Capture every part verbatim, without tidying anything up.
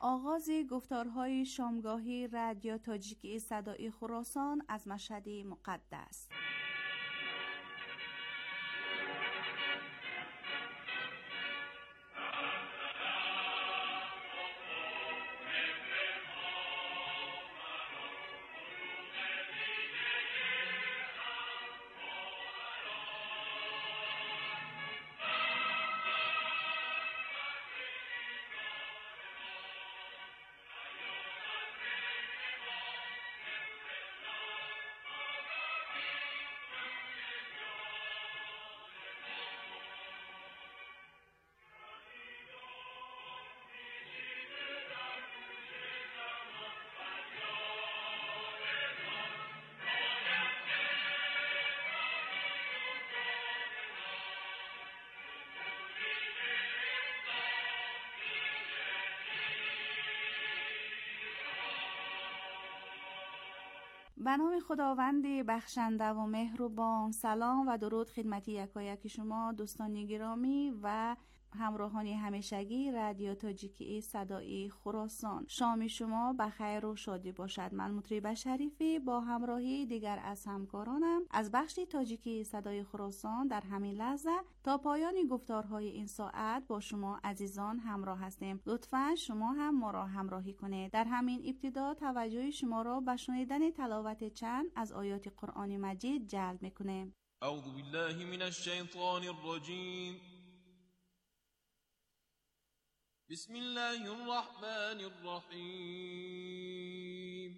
آغاز گفتارهای شامگاهی رادیو تاجیکی صدای خراسان از مشهد مقدس. به نام خداوند بخشنده و مهربان. سلام و درود خدمت یکایک شما دوستان گرامی و همراهان همیشگی رادیو تاجیکی صدای خراسان. شام شما بخیر و شادی باشد. من مطرب شریفی با همراهی دیگر از همکارانم از بخش تاجیکی صدای خراسان در همین لحظه تا پایان گفتارهای این ساعت با شما عزیزان همراه هستیم. لطفاً شما هم ما را همراهی کنید. در همین ابتدا توجه شما را به شنیدن تلاوت چند از آیات قرآن مجید جلب می‌کنیم. اعوذ بالله من الشیطان الرجیم. بسم الله الرحمن الرحیم.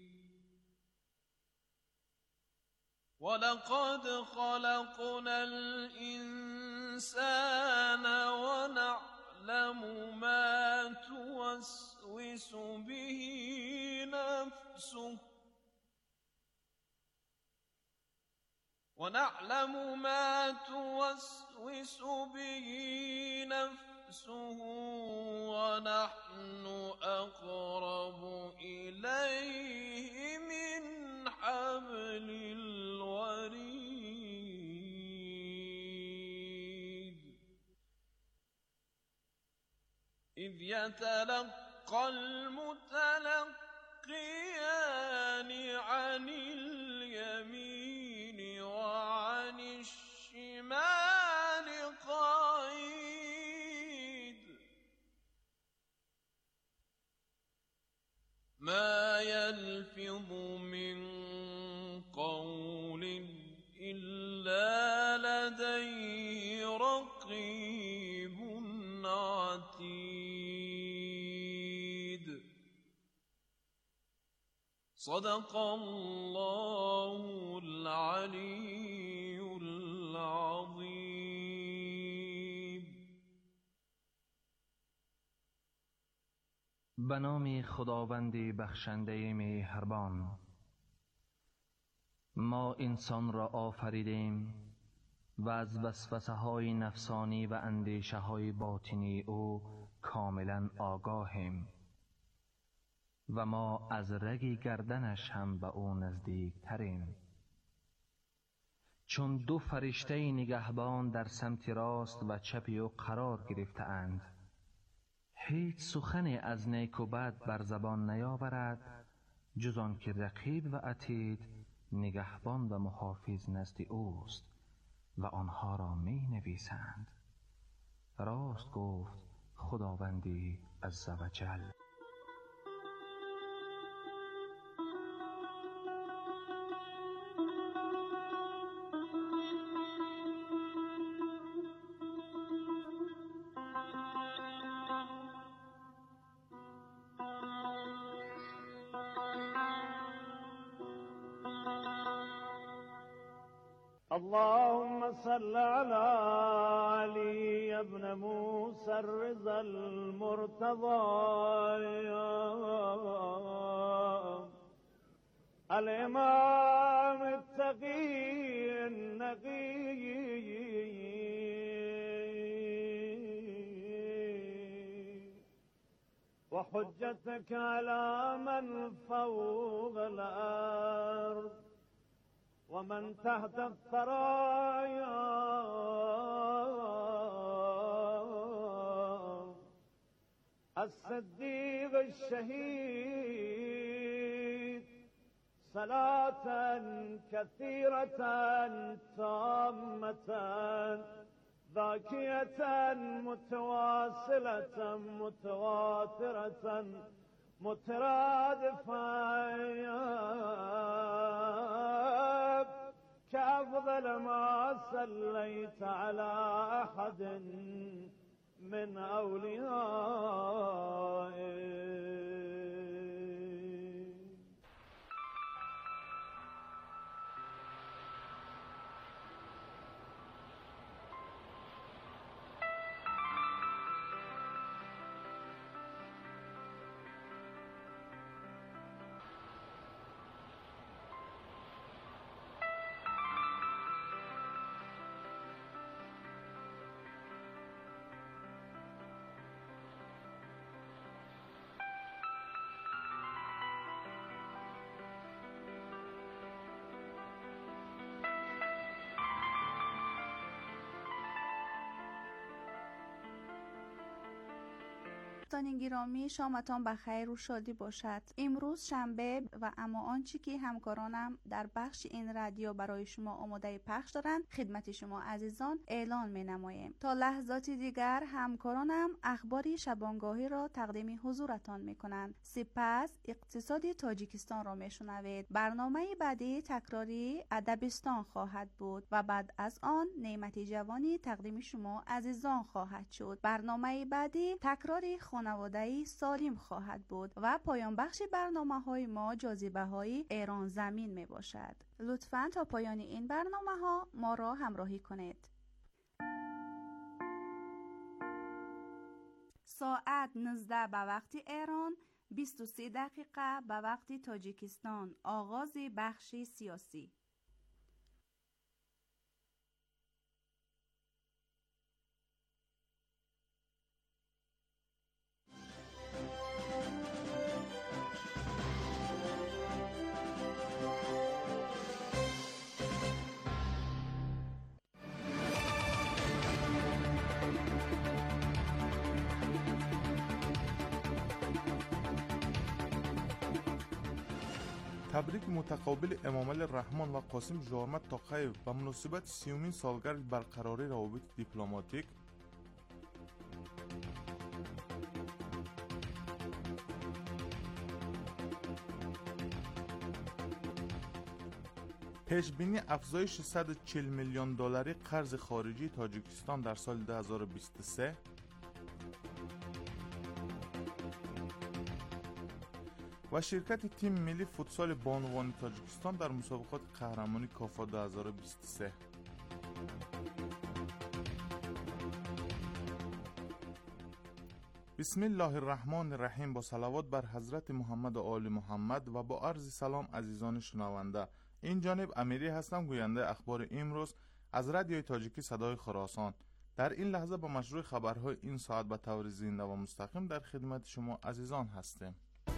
ولقد خلقنا الإنسان ونعلم ما توسوس به نفسه ونعلم ما توسوس به نفسه ونحن أقرب إليه من حبل الوريد إذ يتلقى المتلقيان عن اليمين وعن الشمال قعيد ما يلفظ من قول إلا لديه رقيب عتيد صدق الله العلي العظيم. به نام خداوند بخشنده مهربان. ما انسان را آفریدیم و از وسوسه های نفسانی و اندیشه های باطنی او کاملا آگاهیم و ما از رگ گردنش هم به او نزدیک تریم. چون دو فرشته نگهبان در سمت راست و چپ او قرار گرفته‌اند، هیچ سخنی از نیک و بد بر زبان نیاورد جز آن که رقیب و عتید نگهبان و محافظ نزد اوست و آنها را می نویسند. راست گفت خداوندی عزوجل. اللهم صل على علي ابن موسى الرضا المرتضى الإمام التقي النقي وحجتك على من فوق الأرض ومن تحت الثرايا الصديق الشهيد صلاة كثيرة تامة ذاكية متواصلة متواترة مترادفة كأفضل ما صليت على أحد من أوليائك. دوستان گرامی، شامتان بخیر و شادی باشد. امروز شنبه و اما آنچه که همکارانم در بخش این رادیو برای شما آماده پخش دارند خدمت شما عزیزان اعلان می نماییم. تا لحظات دیگر همکارانم اخباری شبانگاهی را تقدیم حضورتان می کنند. سپس اقتصادی تاجیکستان را می شنوید. برنامه بعدی تکراری ادبستان خواهد بود و بعد از آن نعمت جوانی تقدیم شما عزیزان خواهد شد. برنامه بعدی تکراری خانواده‌ای سالم خواهد بود و پایان بخش برنامه های ما جاذبه های ایران زمین می باشد. لطفاً تا پایان این برنامه ها ما را همراهی کنید. ساعت نوزده به وقت ایران، بیست و سه دقیقه به وقت تاجیکستان. آغاز بخش سیاسی. تبریک متقابل امامعلی رحمان و قاسم ژارمت توقییف به مناسبت سیومین سالگرد برقراری روابط دیپلماتیک. پیشبینی افزایش صد و چهل میلیون دلاری قرض خارجی تاجیکستان در سال دو هزار و بیست و سه. و شرکت تیم ملی فوتسال بانوان تاجیکستان در مسابقات قهرمانی کافا دو هزار و بیست و سه. بسم الله الرحمن الرحیم. با صلوات بر حضرت محمد و آل محمد و با عرض سلام عزیزان شنونده، این جانب امیری هستم، گوینده اخبار امروز از رادیوی تاجیکی صدای خراسان. در این لحظه با مشروع خبرهای این ساعت به طور زنده و مستقیم در خدمت شما عزیزان هستیم.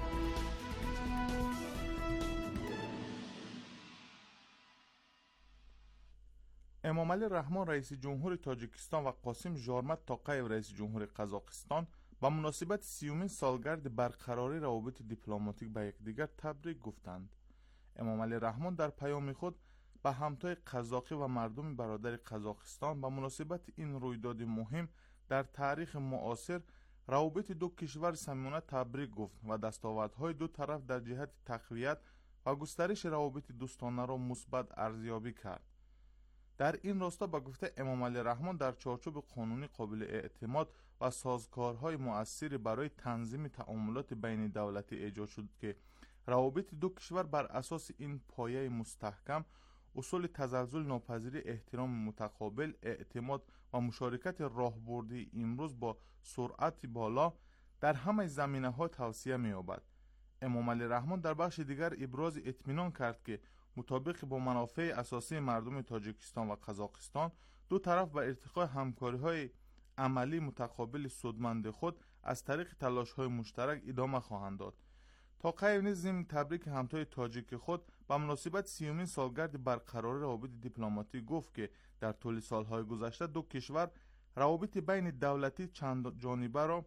امامعلی رحمان رئیس جمهور تاجیکستان و قاسم ژارمت توقییف رئیس جمهور قزاقستان با مناسبت سیومین سالگرد برقراری روابط دیپلماتیک به یکدیگر تبریک گفتند. امامعلی رحمان در پیام خود به همتای قزاقی و مردم برادر قزاقستان با مناسبت این رویداد مهم در تاریخ معاصر روابط دو کشور صمیمانه تبریک گفت و دستاوردهای دو طرف در جهت تقویت و گسترش روابط دوستانه را مثبت ارزیابی کرد. در این راستا با گفته امامعلی رحمان در چارچوب قانونی قابل اعتماد و سازگارهای مؤثری برای تنظیم تعاملات بین دولتی ایجاد شد که روابط دو کشور بر اساس این پایه مستحکم اصول تزلزل ناپذیری، احترام متقابل، اعتماد و مشارکت راهبردی امروز با سرعت بالا در همه زمینه‌ها توسعه می‌یابد. امامعلی رحمان در بخش دیگر ابراز اطمینان کرد که مطابق با منافع اساسی مردم تاجیکستان و قزاقستان دو طرف به ارتقاء همکاری‌های عملی متقابل سودمند خود از طریق تلاش‌های مشترک ادامه خواهند داد. توقییف نیز ضمن تبریک همتای تاجیک خود به مناسبت سیومین سالگرد برقراری روابط دیپلماتیک گفت که در طول سالهای گذشته دو کشور روابط بین دولتی چند جانبه را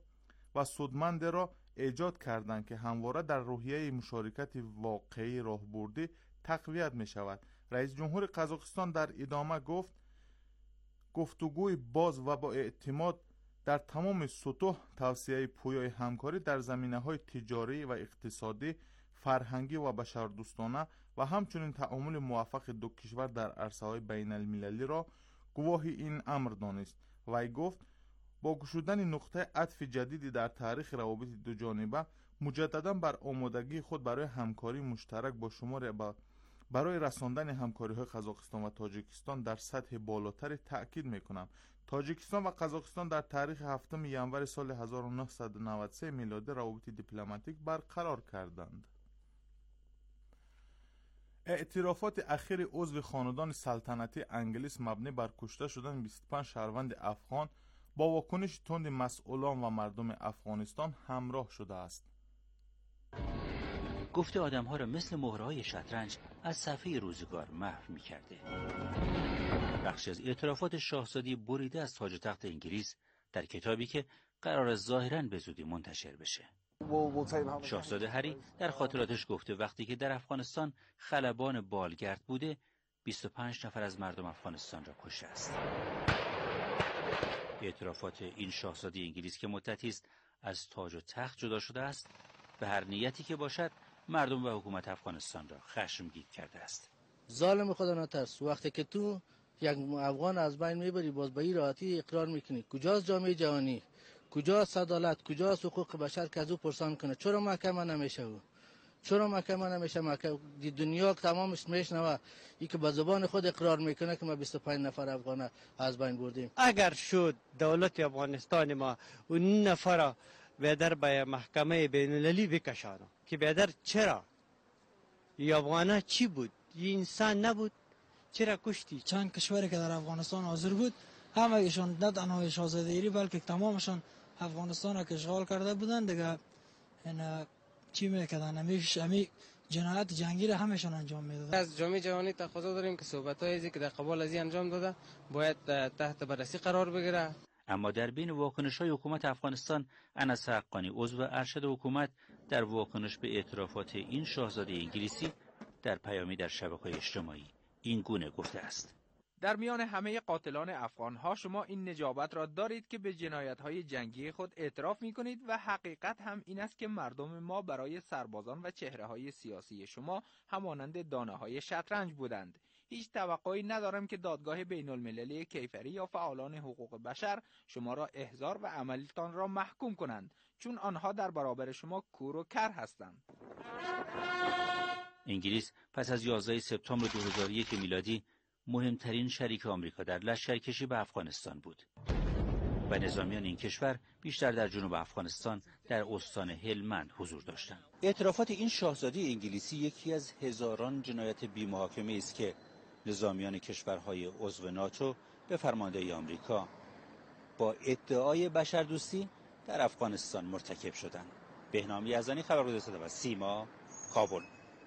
و سودمند را ایجاد کردند که همواره در روحیه مشارکت واقعی راهبردی تقویت می شود. رئیس جمهور قزاقستان در ادامه گفت گفتگوی باز و با اعتماد در تمام سطوح توسعه پویای همکاری در زمینه‌های تجاری و اقتصادی، فرهنگی و بشردوستانه و همچنین تعامل موفق دو کشور در عرصه‌های بین المللی را گواهی این امر دانست. وی گفت با گشودن نقطه عطف جدیدی در تاریخ روابط دو جانبه، مجددا بر آمادگی خود برای همکاری مشترک با شما با برای رساندن همکاری‌های قزاقستان و تاجیکستان در سطح بالاتر تأکید می‌کنم. تاجیکستان و قزاقستان در تاریخ هفتم ژانویه سال هزار و نهصد و نود و سه میلادی روابط دیپلماتیک برقرار کردند. اعترافات اخیر عضو خاندان سلطنتی انگلیس مبنی بر کشته شدن بیست و پنج شهروند افغان با واکنش تند مسئولان و مردم افغانستان همراه شده است. گفت آدم‌ها را مثل مهره‌های شطرنج از صفحه روزگار محو می‌کرده. بخشی از اعترافات شاهزاده بریده از تاج و تخت انگلیس در کتابی که قرار ظاهراً به زودی منتشر بشه. شاهزاده هری در خاطراتش گفته وقتی که در افغانستان خلبان بالگرد بوده، بیست و پنج نفر از مردم افغانستان را کشته است. اعترافات این شاهزاده انگلیس که مدتی است از تاج و تخت جدا شده است، به هر نیتی که باشد مردم و حکومت افغانستان را خشمگین کرده است. ظالم خدا نترس، وقتی که تو یک افغان از بین میبری باز به این راحتی اقرار میکنی. کجاست جامعه جهانی؟ کجاست عدالت؟ کجاست حقوق بشر که از او پرسان کنه؟ چرا محکمه نمیشه او؟ چرا محکمه نمیشه؟ محکمه دنیا تمامش میشنوه. این که به زبان خود اقرار میکنه که ما بیست و پنج نفر افغان از بین بردیم. اگر شد دولت افغانستان ما اون نفر بیادر به محکمه بین المللی بکشانه که بیادر چرا؟ این افغانه چی بود؟ این انسان نبود؟ چرا کشتی؟ چند کشوری که در افغانستان حاضر بود همه ایشان نه تنها شاهزاده ایری بلکه تمامشان افغانستان را اشغال کرده بودند دیگه. این چی میکردن؟ همیشه همی جنایت جنگی را همشان انجام میدادن. از جامعه جهانی تقاضا داریم که صحبت‌های که در قبال از این انجام داده باید تحت بررسی قرار بگیره. اما در بین واکنش‌های حکومت افغانستان، انس حقانی عضو ارشد حکومت در واکنش به اعترافات این شاهزاده انگلیسی در پیامی در شبکه‌های اجتماعی این گونه گفته است: در میان همه قاتلان افغان‌ها شما این نجابت را دارید که به جنایت‌های جنگی خود اعتراف می‌کنید و حقیقت هم این است که مردم ما برای سربازان و چهره‌های سیاسی شما همانند دانه‌های شطرنج بودند. هیچ توقعی ندارم که دادگاه بین‌المللی کیفری یا فعالان حقوق بشر شما را احضار و عملتان را محکوم کنند، چون آنها در برابر شما کور و کر هستند. انگلیس پس از یازده سپتامبر دو هزار و یک میلادی مهمترین شریک آمریکا در لشکرکشی به افغانستان بود و نظامیان این کشور بیشتر در جنوب افغانستان در استان هلمند حضور داشتند. اعترافات این شاهزاده انگلیسی یکی از هزاران جنایت بی‌محاکمه است که نظامیان کشورهای عضو ناتو به فرماندهی آمریکا با ادعای بشردوستی در افغانستان مرتکب شدند. بهنام یزدانی، خبرگزاری صدا و سیما، کابل.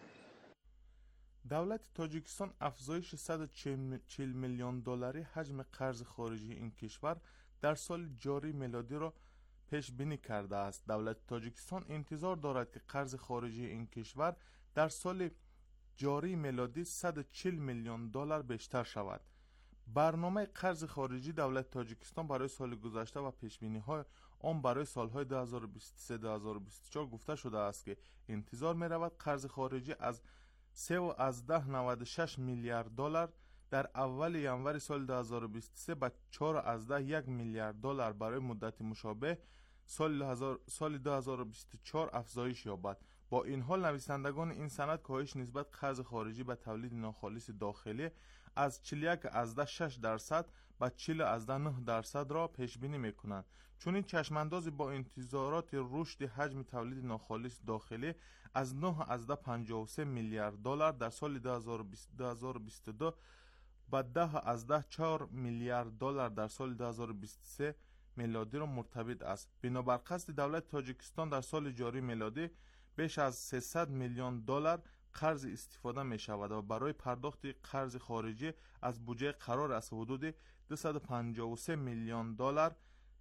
دولت تاجیکستان افزایش صد و چهل میلیون دلاری حجم قرض خارجی این کشور در سال جاری میلادی را پیش بینی کرده است. دولت تاجیکستان انتظار دارد که قرض خارجی این کشور در سال جاری میلادی صد و چهل میلیون دلار بیشتر شود. برنامه قرض خارجی دولت تاجیکستان برای سال گذشته و پیش بینی های آن برای سالهای دو هزار و بیست و سه تا دو هزار و بیست و چهار گفته شده است که انتظار می رود قرض خارجی از سه و از ده نود و شش میلیارد دلار در اول ژانویه سال دو هزار و بیست و سه به چهار از ده یک میلیارد دلار برای مدت مشابه سال سال دو هزار و بیست و چهار افزایش یابد. با این حال نویسندگان این سند کاهش نسبت قرض خارجی به تولید ناخالص داخلی از چهل و یک از ده شش درصد به چهل از ده نه درصد را پیش بینی میکنند. چون این چشماندازی با انتظارات رشد حجم تولید ناخالص داخلی از نه از ده پنجاه و سه میلیارد دلار در سال دو هزار و بیست و دو به ده از ده چهار میلیارد دلار در سال دو هزار و بیست و سه میلادی را مرتبط است. بنابر قصد دولت تاجیکستان در سال جاری میلادی بیش از سیصد میلیون دلار قرض استفاده می شود و برای پرداخت قرض خارجی از بودجه قرار است حدود دویست و پنجاه و سه میلیون دلار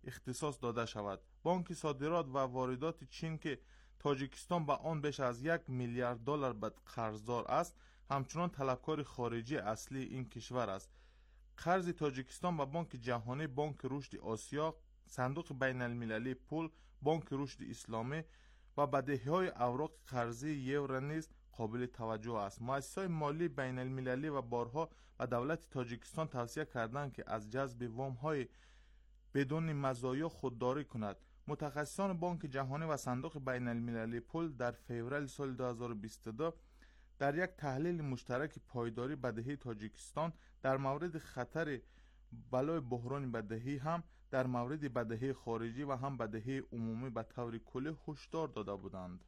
اختصاص داده شود. بانک صادرات و واردات چین که تاجیکستان به آن بیش از یک میلیارد دلار به قرضدار است، همچنان طلبکار خارجی اصلی این کشور است. قرض تاجیکستان به بانک جهانی، بانک رشد آسیا، صندوق بین المللی پول، بانک رشد اسلامی و بدهی‌های اوراق قرضی یورو نیز قابل توجه است. مؤسسات مالی بین المللی و بارها به دولت تاجیکستان توصیه کردند که از جذب وام‌های بدون مزایا خودداری کند. متخصصان بانک جهانی و صندوق بین المللی پول در فوریه سال دو هزار و بیست و دو در یک تحلیل مشترک پایداری بدهی تاجیکستان در مورد خطر بلای بحران بدهی، هم در مورد بدهی خارجی و هم بدهی عمومی به طور کلی هشدار داده بودند.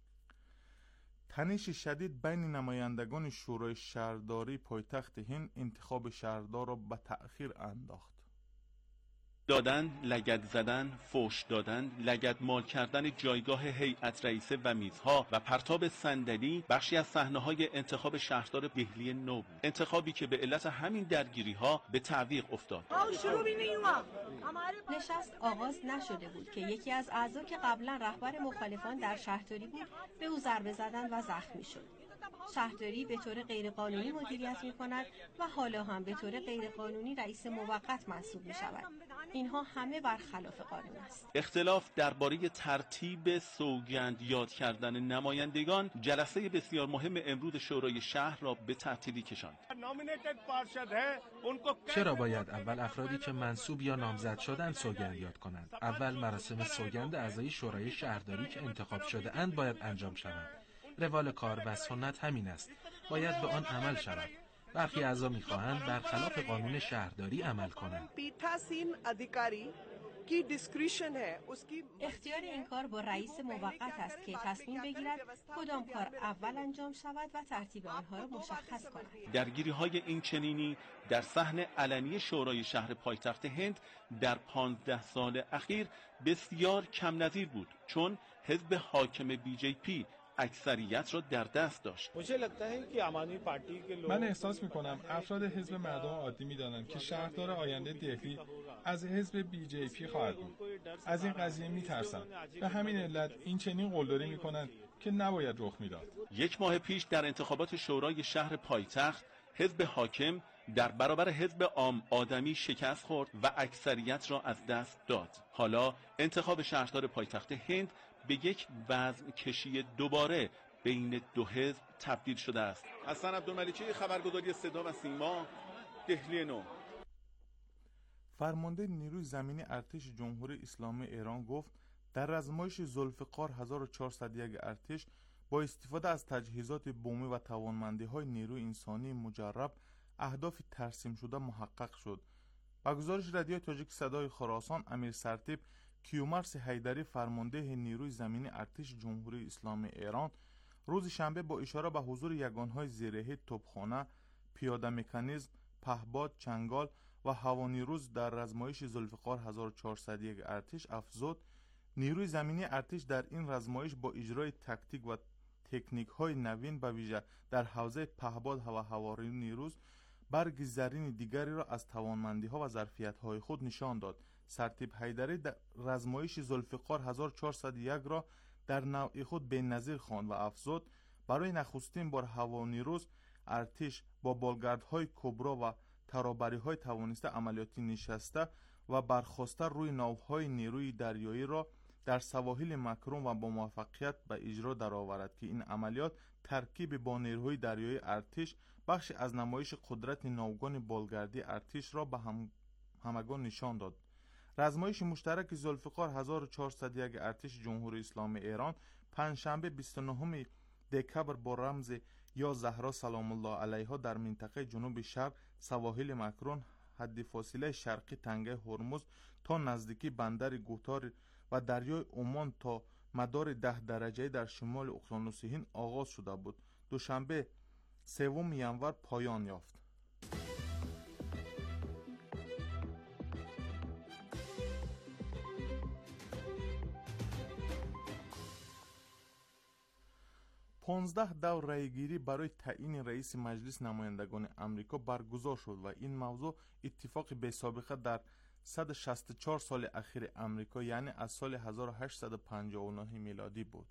تنش شدید بین نمایندگان شورای شهرداری پایتخت هند انتخاب شهردار را به تأخیر انداخت. دادن، لگد زدن، فوش دادن، لگد مال کردن جایگاه هیئت رئیسه و میزها و پرتاب صندلی بخشی از صحنه‌های انتخاب شهردار دهلی نو، انتخابی که به علت همین درگیری‌ها به تعویق افتاد. نشست آغاز نشده بود که یکی از اعضا که قبلا رهبر مخالفان در شهرداری بود به او ضربه زدند و زخمی شد. شهرداری به طور غیرقانونی مدیریت می کند و حالا هم به طور غیرقانونی رئیس موقت منصوب می شود. اینها همه برخلاف قانون است. اختلاف درباره ترتیب سوگند یاد کردن نمایندگان جلسه بسیار مهم امروز شورای شهر را به تعطیلی کشاند. چرا باید اول افرادی که منصوب یا نامزد شدند سوگند یاد کنند؟ اول مراسم سوگند اعضای شورای شهرداری که انتخاب شده اند باید انجام شود. روال کار و سنت همین است. باید به آن عمل شود. برخی اعضا می‌خواهند برخلاف قانون شهرداری عمل کنند. اختیار این کار با رئیس موقت است که تصمیم بگیرد کدام کار اول انجام شود و ترتیب آنها را مشخص کند. درگیری‌های این چنینی در صحن علنی شورای شهر پایتخت هند در پانزده سال اخیر بسیار کم نظیر بود، چون حزب حاکم بی جی پی اکثریت را در دست داشت. من احساس می‌کنم افراد حزب مردم عادی می‌دانند که شهردار آینده دهلی از حزب بی جی پی خواهد بود. از این قضیه می‌ترسند. به همین علت این چنین قلدری می‌کنند که نباید رخ می‌داد. یک ماه پیش در انتخابات شورای شهر پایتخت حزب حاکم در برابر حزب عام آدمی شکست خورد و اکثریت را از دست داد. حالا انتخاب شهردار پایتخت هند به یک وزن کشی دوباره بین دو حزب تبدیل شده است. حسن عبدالملیکی، خبرگزاری صدا و سیما، دهلی نو. فرمانده نیروی زمینی ارتش جمهوری اسلامی ایران گفت در آزمایش ذوالفقار هزار و چهارصد و یک ارتش با استفاده از تجهیزات بومی و توانمندی‌های نیروی انسانی مجرب اهداف ترسیم شده محقق شد. با گزارش رادیو تاجیک صدای خراسان، امیر سرتیپ کیومرث حیدری فرمانده نیروی زمینی ارتش جمهوری اسلامی ایران روز شنبه با اشاره به حضور یگانهای زیرهی توپخانه، پیاده مکانیزم، پهباد، چنگال و هوانیروز در آزمایش ذوالفقار هزار و چهارصد و یک ارتش افزود نیروی زمینی ارتش در این آزمایش با اجرای تاکتیک و تکنیک های نوین به ویژه در حوزه پهباد و هوانیروز برگ زرین دیگری را از توانمندی ها و ظرفیت های خود نشان داد. سرتیپ حیدری در آزمایش ذوالفقار هزار و چهارصد و یک را در نوع خود بی‌نظیر خواند و افزود برای نخستین بار هوانیروز ارتش با بالگردهای کبرا و ترابری‌های توانسته عملیاتی نشسته و برخاسته روی ناوهای نیروی دریایی را در سواحل مکرون و با موفقیت به اجرا درآورد که این عملیات ترکیب با نیروهای دریایی ارتش بخش از نمایش قدرت ناوگان بالگردی ارتش را به هم همگان نشان داد. آزمایش مشترک ذوالفقار هزار و چهارصد و یک ارتش جمهوری اسلامی ایران پنجشنبه بیست و نهم دکبر با رمز یا زهرا سلام الله علیها در منطقه جنوب شرق سواحل مکرون حد فاصله شرقی تنگه هرمز تا نزدیکی بندر گوتار و دریای عمان تا مدار ده درجه در شمال اقیانوس هند آغاز شده بود. دوشنبه سوم ژانویه پایان یافت. پانزده دور رأیگیری برای تعیین رئیس مجلس نمایندگان آمریکا برگزار شد و این موضوع اتفاق بی سابقه در صد و شصت و چهار سال اخیر امریکا، یعنی از سال هزار و هشتصد و پنجاه و نه میلادی بود.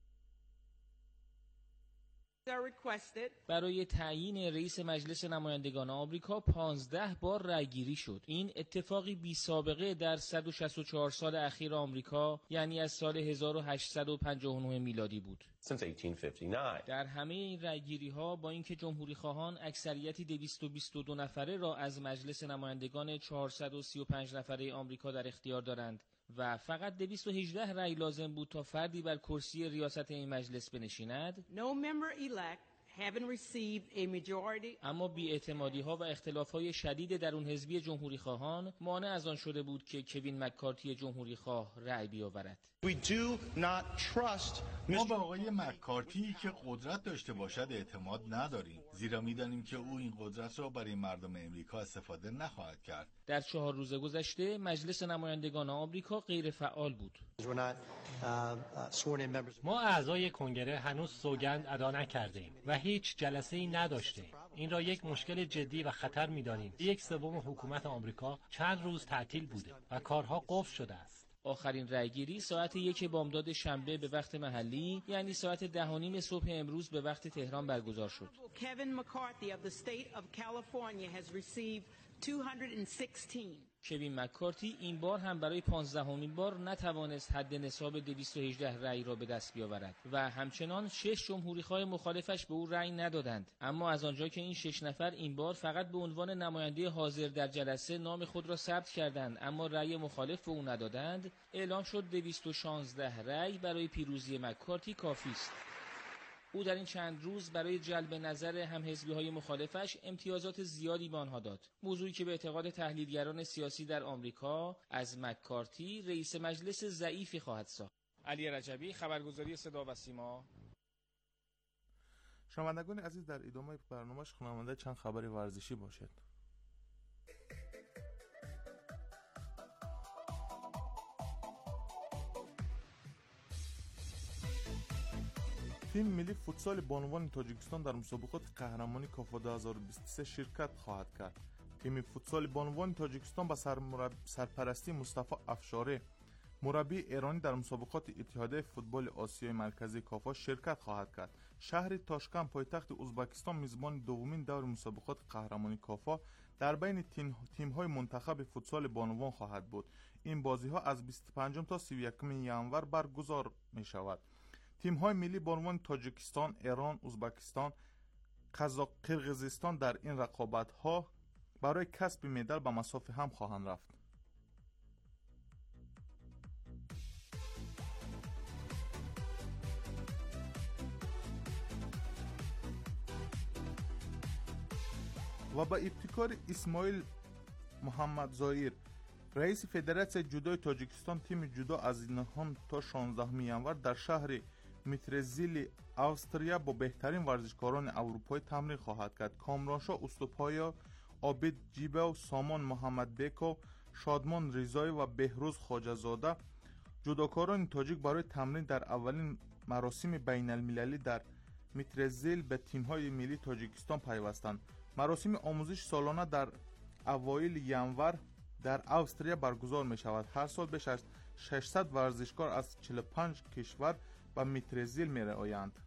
برای تعیین رئیس مجلس نمایندگان آمریکا پانزده بار رأیگیری شد. این اتفاقی بی سابقه در صد و شصت و چهار سال اخیر آمریکا، یعنی از سال هزار و هشتصد و پنجاه و نه میلادی بود. در همه این رأیگیری ها با اینکه جمهوری خواهان اکثریتی دویست و بیست و دو نفره را از مجلس نمایندگان چهارصد و سی و پنج نفره آمریکا در اختیار دارند و فقط دویست و هجده رأی لازم بود تا فردی بر کرسی ریاست این مجلس بنشیند، اما بی‌اعتمادی ها و اختلاف های شدید درون حزبی جمهوری خواهان مانع از آن شده بود که کوین مککارتی جمهوری خواه رأی بیاورد. ما به آقای مککارتی که قدرت داشته باشد اعتماد نداریم، زیرا می‌دانیم که او این قدرت را برای مردم امریکا استفاده نخواهد کرد. در چهار روز گذشته مجلس نمایندگان آمریکا غیر فعال بود. ما اعضای کنگره هنوز سوگند ادا نکردیم و هیچ جلسه‌ای نداشتیم. این را یک مشکل جدی و خطر می‌دانیم. یک سوم حکومت آمریکا چند روز تعطیل بوده و کارها قفل شده است. آخرین رأیگیری ساعت یک بامداد شنبه به وقت محلی، یعنی ساعت ده و نیم صبح امروز به وقت تهران برگزار شد. کوین مککارتی این بار هم برای پانزدهمین بار نتوانست حد نصاب دویست و هجده رأی را به دست بیاورد و همچنان شش جمهوریخواه مخالفش به او رأی ندادند. اما از آنجا که این شش نفر این بار فقط به عنوان نماینده حاضر در جلسه نام خود را ثبت کردند اما رأی مخالف به او ندادند، اعلام شد دویست و شانزده رأی برای پیروزی مککارتی کافی است. او در این چند روز برای جلب نظر همحزبی‌های مخالفش امتیازات زیادی به آنها داد، موضوعی که به اعتقاد تحلیلگران سیاسی در آمریکا از مککارتی رئیس مجلس ضعیفی خواهد ساخت. علی رجبی، خبرگزاری صدا و سیما. شنوندگان عزیز، در ادامه برنامه شنونده چند خبر ورزشی باشد. تیم ملی فوتسال بانوان تاجیکستان در مسابقات قهرمانی کافا دو هزار و بیست و سه شرکت خواهد کرد. تیم فوتسال بانوان تاجیکستان با سرپرستی مصطفی افشاره، مربی ایرانی، در مسابقات اتحادیه فوتبال آسیای مرکزی کافا شرکت خواهد کرد. شهر تاشکند پایتخت ازبکستان میزبان دومین دور مسابقات قهرمانی کافا در بین تیم‌های منتخب فوتسال بانوان خواهد بود. این بازی‌ها از بیست و پنجم تا سی و یکم ژانویه برگزار می‌شود. تیم‌های ملی بانوان تاجیکستان، ایران، ازبکستان، قرقیزستان در این رقابت‌ها برای کسب مدال به مسافه هم خواهند رفت. و با ابتکار اسماعیل محمد زایر، رئیس فدراسیون جودوی تاجیکستان، تیم جودو از نهم تا شانزدهم ژانویه در شهر میترزیلی استریا با بهترین ورزشکاران اروپایی تمرین خواهد کرد. کامرانشاه استوپایا، عابد جیبه و سامان محمد بیکو، شادمان رضایی و بهروز خواجه‌زاده جودوکاران تاجیک برای تمرین در اولین مراسم بین المللی در میترزیل به تیم‌های ملی تاجیکستان پیوستند. مراسم آموزش سالانه در اوایل ژانویه در استریا برگزار می شود. هر سال بیش از ششصد ورزشکار از چهل و پنج کشور به میترزیل می رآیند.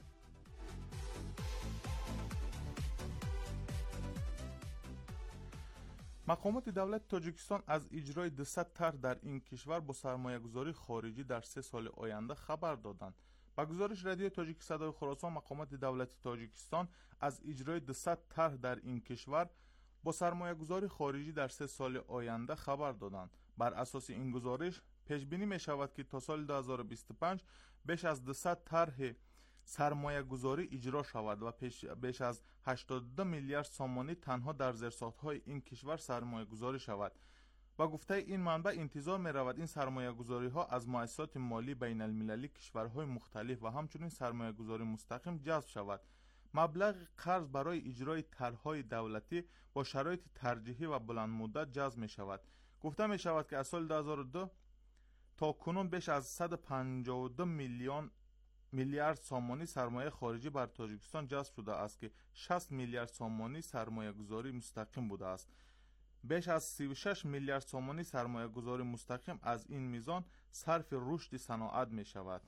مقامات دولت تاجیکستان از اجرای دویست طرح در این کشور با سرمایه گذاری خارجی در سه سال آینده خبر دادند. با گزارش رادیو تاجیک صدای خراسان، مقامات دولت تاجیکستان از اجرای دویست طرح در این کشور با سرمایه گذاری خارجی در سه سال آینده خبر دادند. بر اساس این گزارش پیش بینی می شود که تا سال دو هزار و بیست و پنج بیش از دویست طرح سرمایه گذاری اجرا شود و بیش از هشتاد و دو میلیارد سامانی تنها در زیرساخت‌های این کشور سرمایه گذاری شود. با گفته این منبع انتظار می رود این سرمایه گذاری ها از مؤسسات مالی بین المللی کشورهای مختلف و همچنین سرمایه گذاری مستقیم جذب شود. مبلغ قرض برای اجرای طرح‌های دولتی با شرایط ترجیحی و بلند مدت جذب می شود. گفته می شود که از سال دو هزار و دو تا کنون بیش از صد و پنجاه و دو میلیون میلیارد سامانی سرمایه خارجی بر تاجیکستان جذب شده است که شصت میلیارد سامانی سرمایه گذاری مستقیم بوده است. بیش از سی و شش میلیارد سومانی سرمایه گذاری مستقیم از این میزان صرف رشد صنعت می شود.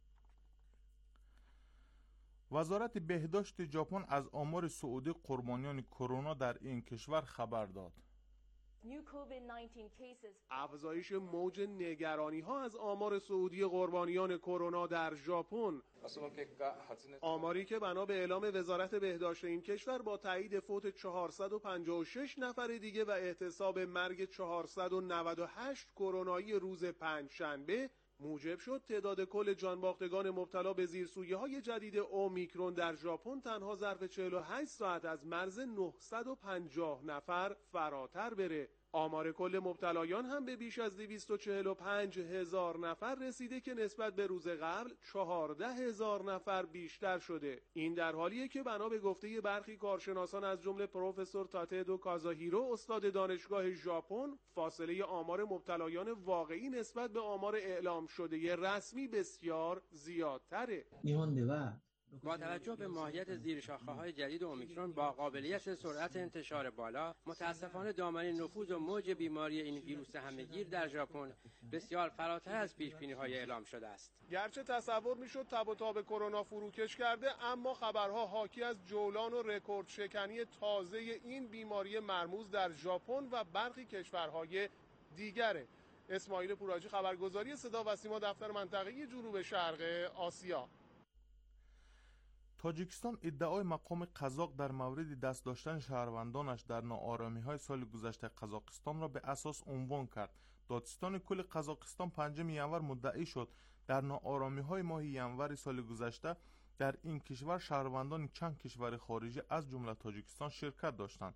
وزارت بهداشت ژاپن از آمار صعودی قربانیان کرونا در این کشور خبر داد. افزایش موج نگرانی ها از آمار صعودی قربانیان کرونا در ژاپن، آماری که بنا به اعلام وزارت بهداشت این کشور با تایید فوت چهارصد و پنجاه و شش نفر دیگه و احتساب مرگ چهارصد و نود و هشت کرونایی روز پنجشنبه موجب شد تعداد کل جانباختگان مبتلا به زیرسویه‌های جدید اومیکرون در ژاپن تنها ظرف چهل و هشت ساعت از مرز نهصد و پنجاه نفر فراتر بره. آمار کل مبتلایان هم به بیش از دویست و چهل و پنج هزار نفر رسیده که نسبت به روز قبل چهارده هزار نفر بیشتر شده. این در حالیه که بنا به گفته برخی کارشناسان از جمله پروفسور تاتدو کازاهیرو استاد دانشگاه ژاپن، فاصله آمار مبتلایان واقعی نسبت به آمار اعلام شده رسمی بسیار زیادتره. با توجه به ماهیت زیرشاخه‌های جدید اومیکرون با قابلیت سرعت انتشار بالا، متاسفانه دامنه نفوذ و موج بیماری این ویروس همه‌گیر در ژاپن بسیار فراتر از پیش‌بینی‌های اعلام شده است. گرچه تصور می‌شد تب و تاب کرونا فروکش کرده، اما خبرها حاکی از جولان و رکورد شکنی تازه این بیماری مرموز در ژاپن و برخی کشورهای دیگره. اسماعیل پوراجی، خبرگزاری صدا و سیما، دفتر منطقه‌ای جنوب شرق آسیا. تاجیکستان ادعای مقام قزاق در مورد دست داشتن شهروندانش در ناآرامی‌های سال گذشته قزاقستان را به اساس عنوان کرد. دادستان کل قزاقستان پنجم ینور مدعی شد در ناآرامی‌های ماه ینور سال گذشته در این کشور شهروندان چند کشور خارجی از جمله تاجیکستان شرکت داشتند.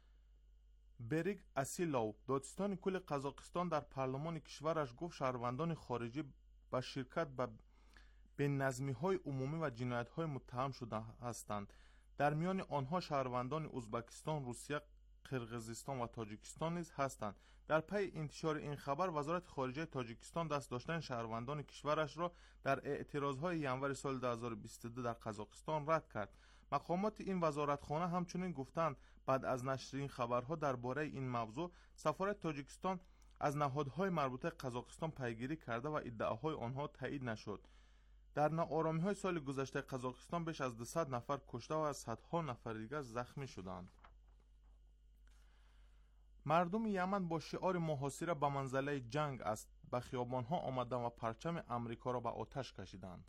بریگ اسیلاو، دادستان کل قزاقستان، در پارلمان کشورش گفت شهروندان خارجی با شرکت به به نظمی‌های عمومی و جنایت‌های متهم شده هستند. در میان آنها شهروندان ازبکستان، روسیه، قرقیزستان و تاجیکستان نیز هستند. در پی انتشار این خبر، وزارت خارجه تاجیکستان دست داشتن شهروندان کشورش را در اعتراض‌های ینور سال دو هزار و بیست و دو در قزاقستان رد کرد. مقامات این وزارتخانه همچنین گفتند بعد از نشر این خبرها درباره این موضوع، سفارت تاجیکستان از نهادهای مربوطه قزاقستان پیگیری کرده و ادعاهای آنها تایید نشد. در ناآرامی‌های سال گذشته قزاقستان بیش از دویست نفر کشته و از صدها نفر دیگر زخمی شدند. مردم یمن با شعار محاصره به منزله جنگ است به خیابان‌ها آمدند و پرچم امریکا را به آتش کشیدند.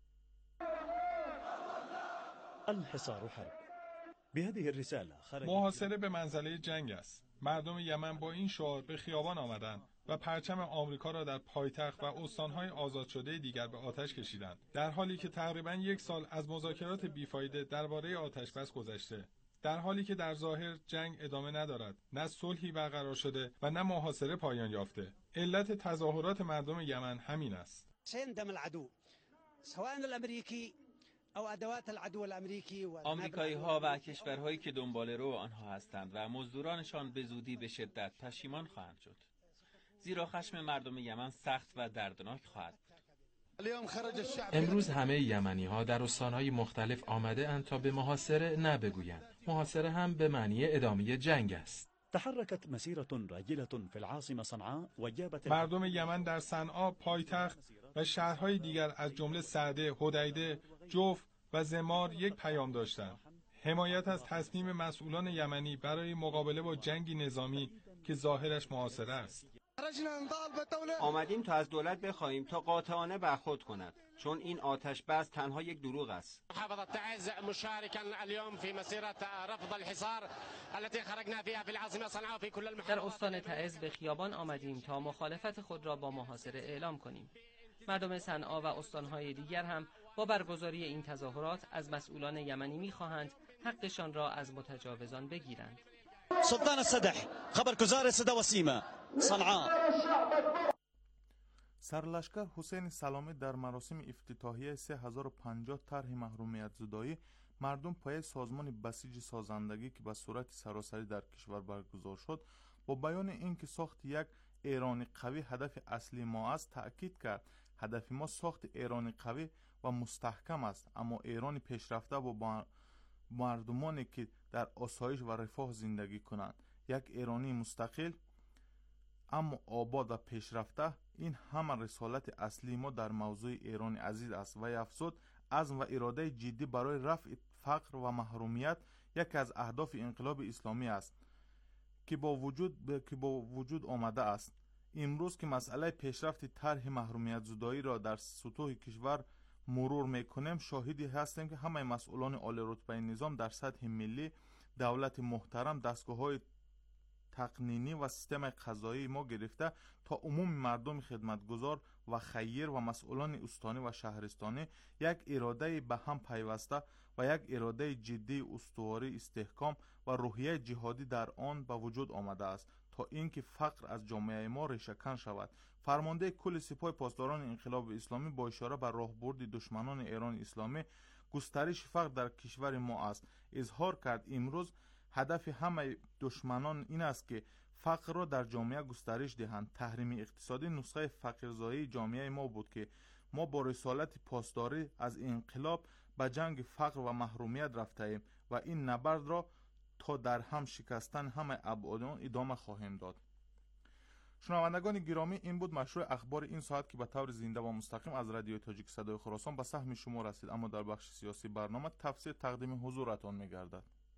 الحصار حرب. بهذه الرسالة خرج محاصره به منزله جنگ است. مردم یمن با این شعار به خیابان آمدند و پرچم آمریکا را در پایتخت و استانهای آزاد شده دیگر به آتش کشیدند، در حالی که تقریباً یک سال از مذاکرات بیفایده درباره آتشبس گذشته، در حالی که در ظاهر جنگ ادامه ندارد، نه صلحی برقرار شده و نه محاصره پایان یافته. علت تظاهرات مردم یمن همین است. سيندم العدو سواء الامریکی او ادوات العدو الامریکی و آمریکایی ها و کشورهایی که دنبال رو آنها هستند و مزدورانشان به زودی به شدت پشیمان خواهند شد، زیرا خشم مردم یمن سخت و دردناک خواهد بود. امروز همه یمنی ها در استانهای مختلف آمده اند تا به محاصره نبگویند. محاصره هم به معنی ادامه جنگ است. تحركت مسيرة راجلة في العاصمة صنعاء وجابت مردم یمن در صنعا، پایتخت و شهرهای دیگر از جمله سعده، حدیده، جوف و زمار یک پیام داشتند: حمایت از تصمیم مسئولان یمنی برای مقابله با جنگی نظامی که ظاهرش محاصره است. آمدیم تا از دولت بخواهیم تا قاطعانه برخورد کند، چون این آتش بس تنها یک دروغ است. محافظة تعز مشاركا اليوم في مسيرة رفض الحصار التي خرجنا فيها في العاصمة صنعاء في كل المحافظات. در استان تعز به خیابان آمدیم تا مخالفت خود را با محاصره اعلام کنیم. مردم صنعا و استانهای دیگر هم با برگزاری این تظاهرات از مسئولان یمنی می‌خواهند حقشان را از متجاوزان بگیرند. سلطان السدح، خبرگزار صدا و سیما، صنعاء. سرلشکر حسین سلامی در مراسم افتتاحیه سه هزار و پنجاه طرح محرومیت زدایی مردم پای سازمان بسیج سازندگی که به صورت سراسری در کشور برگزار شد، با بیان اینکه ساخت یک ایرانی قوی هدف اصلی ما است تأکید کرد. هدف ما ساخت ایرانی قوی و مستحکم است، اما ایرانی پیشرفته با مردمانی که در آسایش و رفاه زندگی کنند. یک ایرانی مستقل اما آباد و پیشرفته، این همه رسالت اصلی ما در موضوع ایران عزیز است. و افزود عزم و اراده جدی برای رفع فقر و محرومیت یکی از اهداف انقلاب اسلامی است که با وجود که با وجود آمده است. امروز که مسئله پیشرفت طرح محرومیت زدایی را در سطوح کشور مرور میکنیم، شاهدی هستیم که همه مسئولان عالی رتبه نظام در سطح ملی، دولت محترم، دستگاه‌های تقنینی و سیستم قضایی ما گرفته تا عموم مردم خدمتگزار و خیر و مسئولان استانی و شهرستانی یک اراده به هم پیوسته و یک اراده جدی استواری استحکام و روحیه جهادی در آن به وجود آمده است تا اینکه فقر از جامعه ما ریشه‌کن شود. فرمانده کل سپاه پاسداران انقلاب اسلامی با اشاره بر راهبرد دشمنان ایران اسلامی گسترش فقر در کشور ما است. اظهار کرد امروز هدف همه دشمنان این است که فقر را در جامعه گسترش دهند. تحریم اقتصادی نسخه فقرزایی جامعه ما بود که ما با رسالت پاسداری از انقلاب به جنگ فقر و محرومیت رفته ایم و این نبرد را تا در هم شکستن همه ابعادان ادامه خواهیم داد. شنوندگان گرامی، این بود مشروع اخبار این ساعت که به طور زنده و مستقیم از رادیوی تاجیک صدای خراسان به سهم شما رسید. اما در بخش سیاسی برنامه تفسیر تقدیم حضورتان می‌گردد.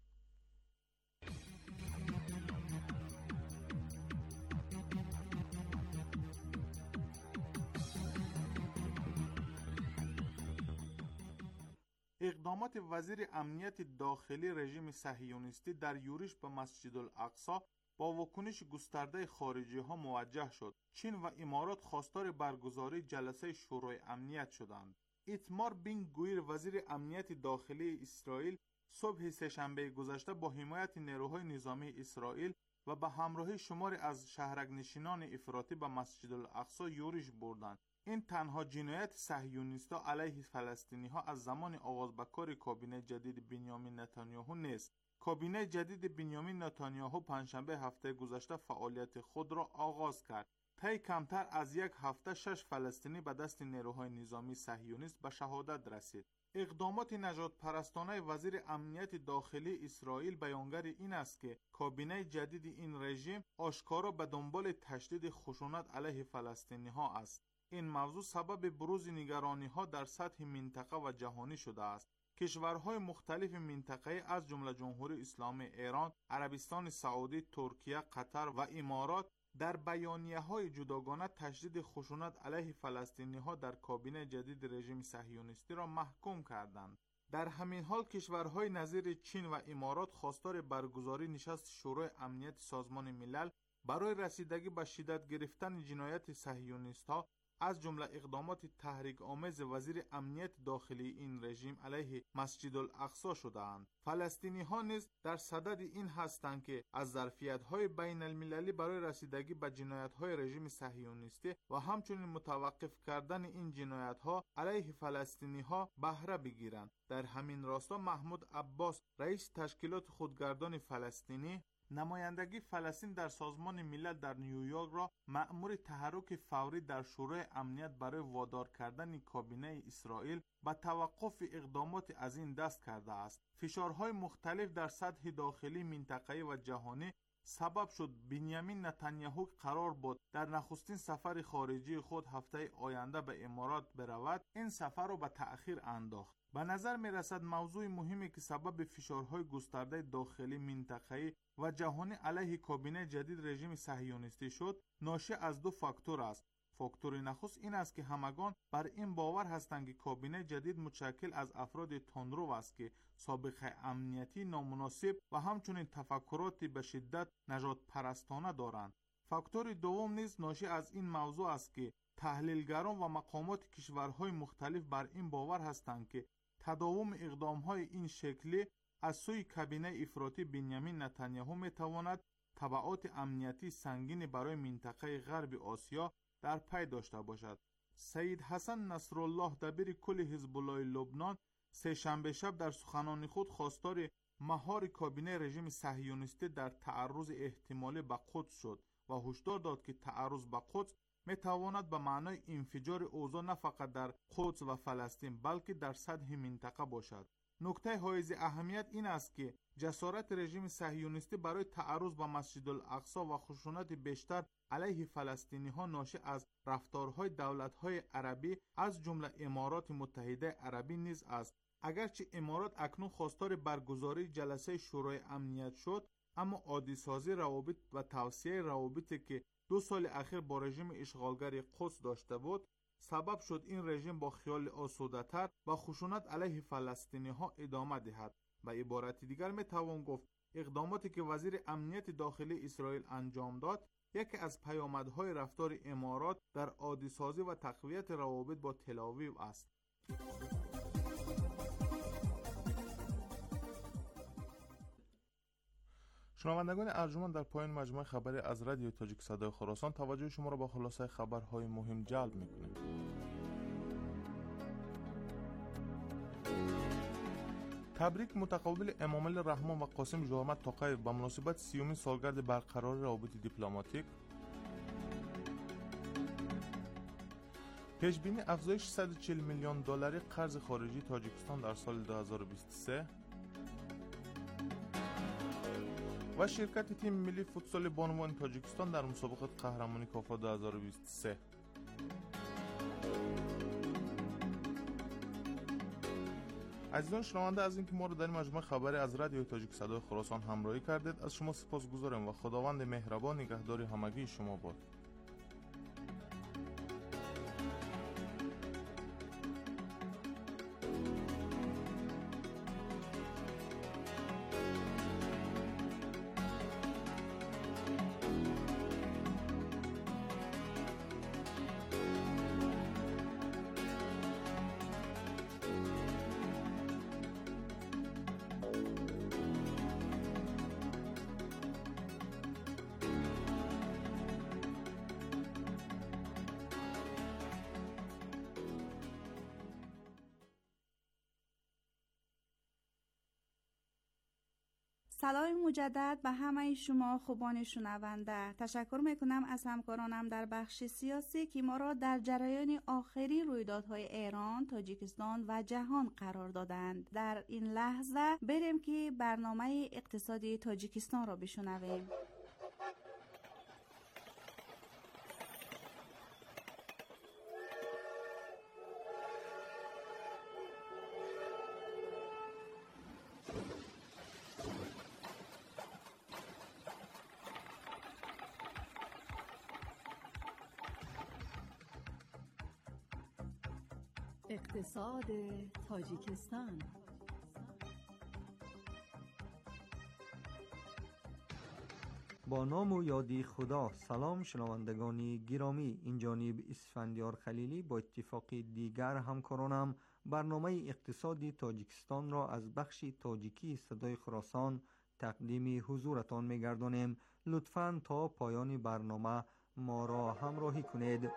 اقدامات وزیر امنیت داخلی رژیم صهیونیستی در یورش به مسجد الاقصی با واکنش گسترده خارجی ها موجه شد. چین و امارات خواستار برگزاری جلسه شورای امنیت شدند. ایتمار بن گویر وزیر امنیت داخلی اسرائیل صبح سه‌شنبه گذشته با حمایت نیروهای نظامی اسرائیل و به همراهی شماری از شهرک‌نشینان افراطی به مسجد الاقصی یورش بردند. این تنها جنایت صهیونیست‌ها علیه فلسطینی‌ها از زمان آغاز به کار کابینه جدید بنیامین نتانیاهو نیست. کابینه جدید بنیامین نتانیاهو پنجشنبه هفته گذشته فعالیت خود را آغاز کرد. طی کمتر از یک هفته شش فلسطینی به دست نیروهای نظامی صهیونیست به شهادت رسید. اقدامات نجات پرستانه وزیر امنیت داخلی اسرائیل بیانگر این است که کابینه جدید این رژیم آشکارا به دنبال تشدید خشونت علیه فلسطینی‌ها است. این موضوع سبب بروز نگرانی‌ها در سطح منطقه و جهانی شده است. کشورهای مختلف منطقه از جمله جمهوری اسلامی ایران، عربستان سعودی، ترکیه، قطر و امارات در بیانیه‌های جداگانه تشدید خشونت علیه فلسطینی‌ها در کابینه جدید رژیم صهیونیستی را محکوم کردند. در همین حال کشورهای نظیر چین و امارات خواستار برگزاری نشست شورای امنیت سازمان ملل برای رسیدگی به شدت گرفتن جنایت صهیونیست‌ها از جمله اقدامات تحریک آمیز وزیر امنیت داخلی این رژیم علیه مسجد الاقصی شده‌اند. فلسطینی‌ها نیز در صدد این هستند که از ظرفیت‌های بین المللی برای رسیدگی به جنایت‌های رژیم صهیونیستی و همچنین متوقف کردن این جنایت‌ها علیه فلسطینی‌ها بهره بگیرند. در همین راستا محمود عباس رئیس تشکیلات خودگردان فلسطینی نمایندگی فلسطین در سازمان ملل در نیویورک را مأمور تحرک فوری در شورای امنیت برای وادار کردن کابینه اسرائیل به توقف اقدامات از این دست کرده است. فشارهای مختلف در سطح داخلی منطقه‌ای و جهانی سبب شد بنیامین نتانیاهو قرار بود در نخستین سفر خارجی خود هفته آینده به امارات برود، این سفر را به تأخیر انداخت. به نظر می رسد موضوع مهمی که سبب فشارهای گسترده داخلی منطقه‌ای و جهانی علیه کابینه جدید رژیم صهیونیستی شد ناشی از دو فاکتور است. فاکتور نخست این است که همگان بر این باور هستند که کابینه جدید متشکل از افراد تندرو است که سابقه امنیتی نامناسب و همچنین تفکراتی به شدت نجات پرستانه دارند. فاکتور دوم نیز ناشی از این موضوع است که تحلیلگران و مقامات کشورهای مختلف بر این باور هستند که تداوم اقدامهای این شکلی از سوی کابینه افراطی بنیامین نتانیاهو میتواند تبعات امنیتی سنگین برای منطقه غرب آسیا در پی داشته باشد. سید حسن نصرالله دبیر کل حزب الله لبنان سه شنبه شب در سخنان خود خواستار مهار کابینه رژیم صهیونیستی در تعرض احتمالی به قدس شد و هشدار داد که تعرض به قدس میتواند به معنای انفجار اوضاع نه فقط در قدس و فلسطین بلکه در سطح منطقه باشد. نکته حائز اهمیت این است که جسارت رژیم صهیونیستی برای تعرض به مسجد الاقصی و خشونت بیشتر علیه فلسطینی ها ناشی از رفتارهای دولت‌های عربی از جمله امارات متحده عربی نیز است. اگرچه امارات اکنون خواستار برگزاری جلسه شورای امنیت شد، اما عادی‌سازی روابط و توسعه روابطی که دو سال اخیر با رژیم اشغالگر قدس داشته بود سبب شد این رژیم با خیال آسوده‌تر و خشونت علیه فلسطینی ها ادامه دهد. به عبارت دیگر می توان گفت اقداماتی که وزیر امنیت داخلی اسرائیل انجام داد یکی از پیامدهای رفتار امارات در عادی‌سازی و تقویت روابط با تل‌آویو است. شنوندگان ارجمند، در پایان مجموعه خبری از رادیو تاجیک صدای خراسان توجه شما را به خلاصه خبرهای مهم جلب می‌کنیم. تبریک متقابل امامعلی رحمان و قاسم ژورمت توقیف به مناسبت سیومین سالگرد برقراری روابط دیپلماتیک. پیشبینی افزایش صد و چهل میلیون دلاری قرض خارجی تاجیکستان در سال دو هزار و بیست و سه و شرکت تیم ملی فوتسال بانوان تاجیکستان در مسابقه قهرمانی کافا دو هزار و بیست و سه. عزیزان شنونده، از اینکه ما رو در مجموعه خبری از رادیو تاجیک صدای خراسان همراهی کردید از شما سپاسگزارم و خداوند مهربان نگهدار همگی شما باد. سلام مجدد به همه شما خوبان شنونده. تشکر میکنم از همکارانم در بخش سیاسی که ما را در جریان آخرین رویدادهای ایران، تاجیکستان و جهان قرار دادند. در این لحظه بریم که برنامه اقتصادی تاجیکستان را بشنویم. اقتصاد تاجیکستان. با نام و یادی خدا. سلام شنوندگان گرامی، این جانب اسفندیار خلیلی با اتفاق دیگر همکارانم برنامه اقتصادی تاجیکستان را از بخش تاجیکی صدای خراسان تقدیم حضورتان می‌گردانیم. لطفاً تا پایان برنامه ما را همراهی کنید.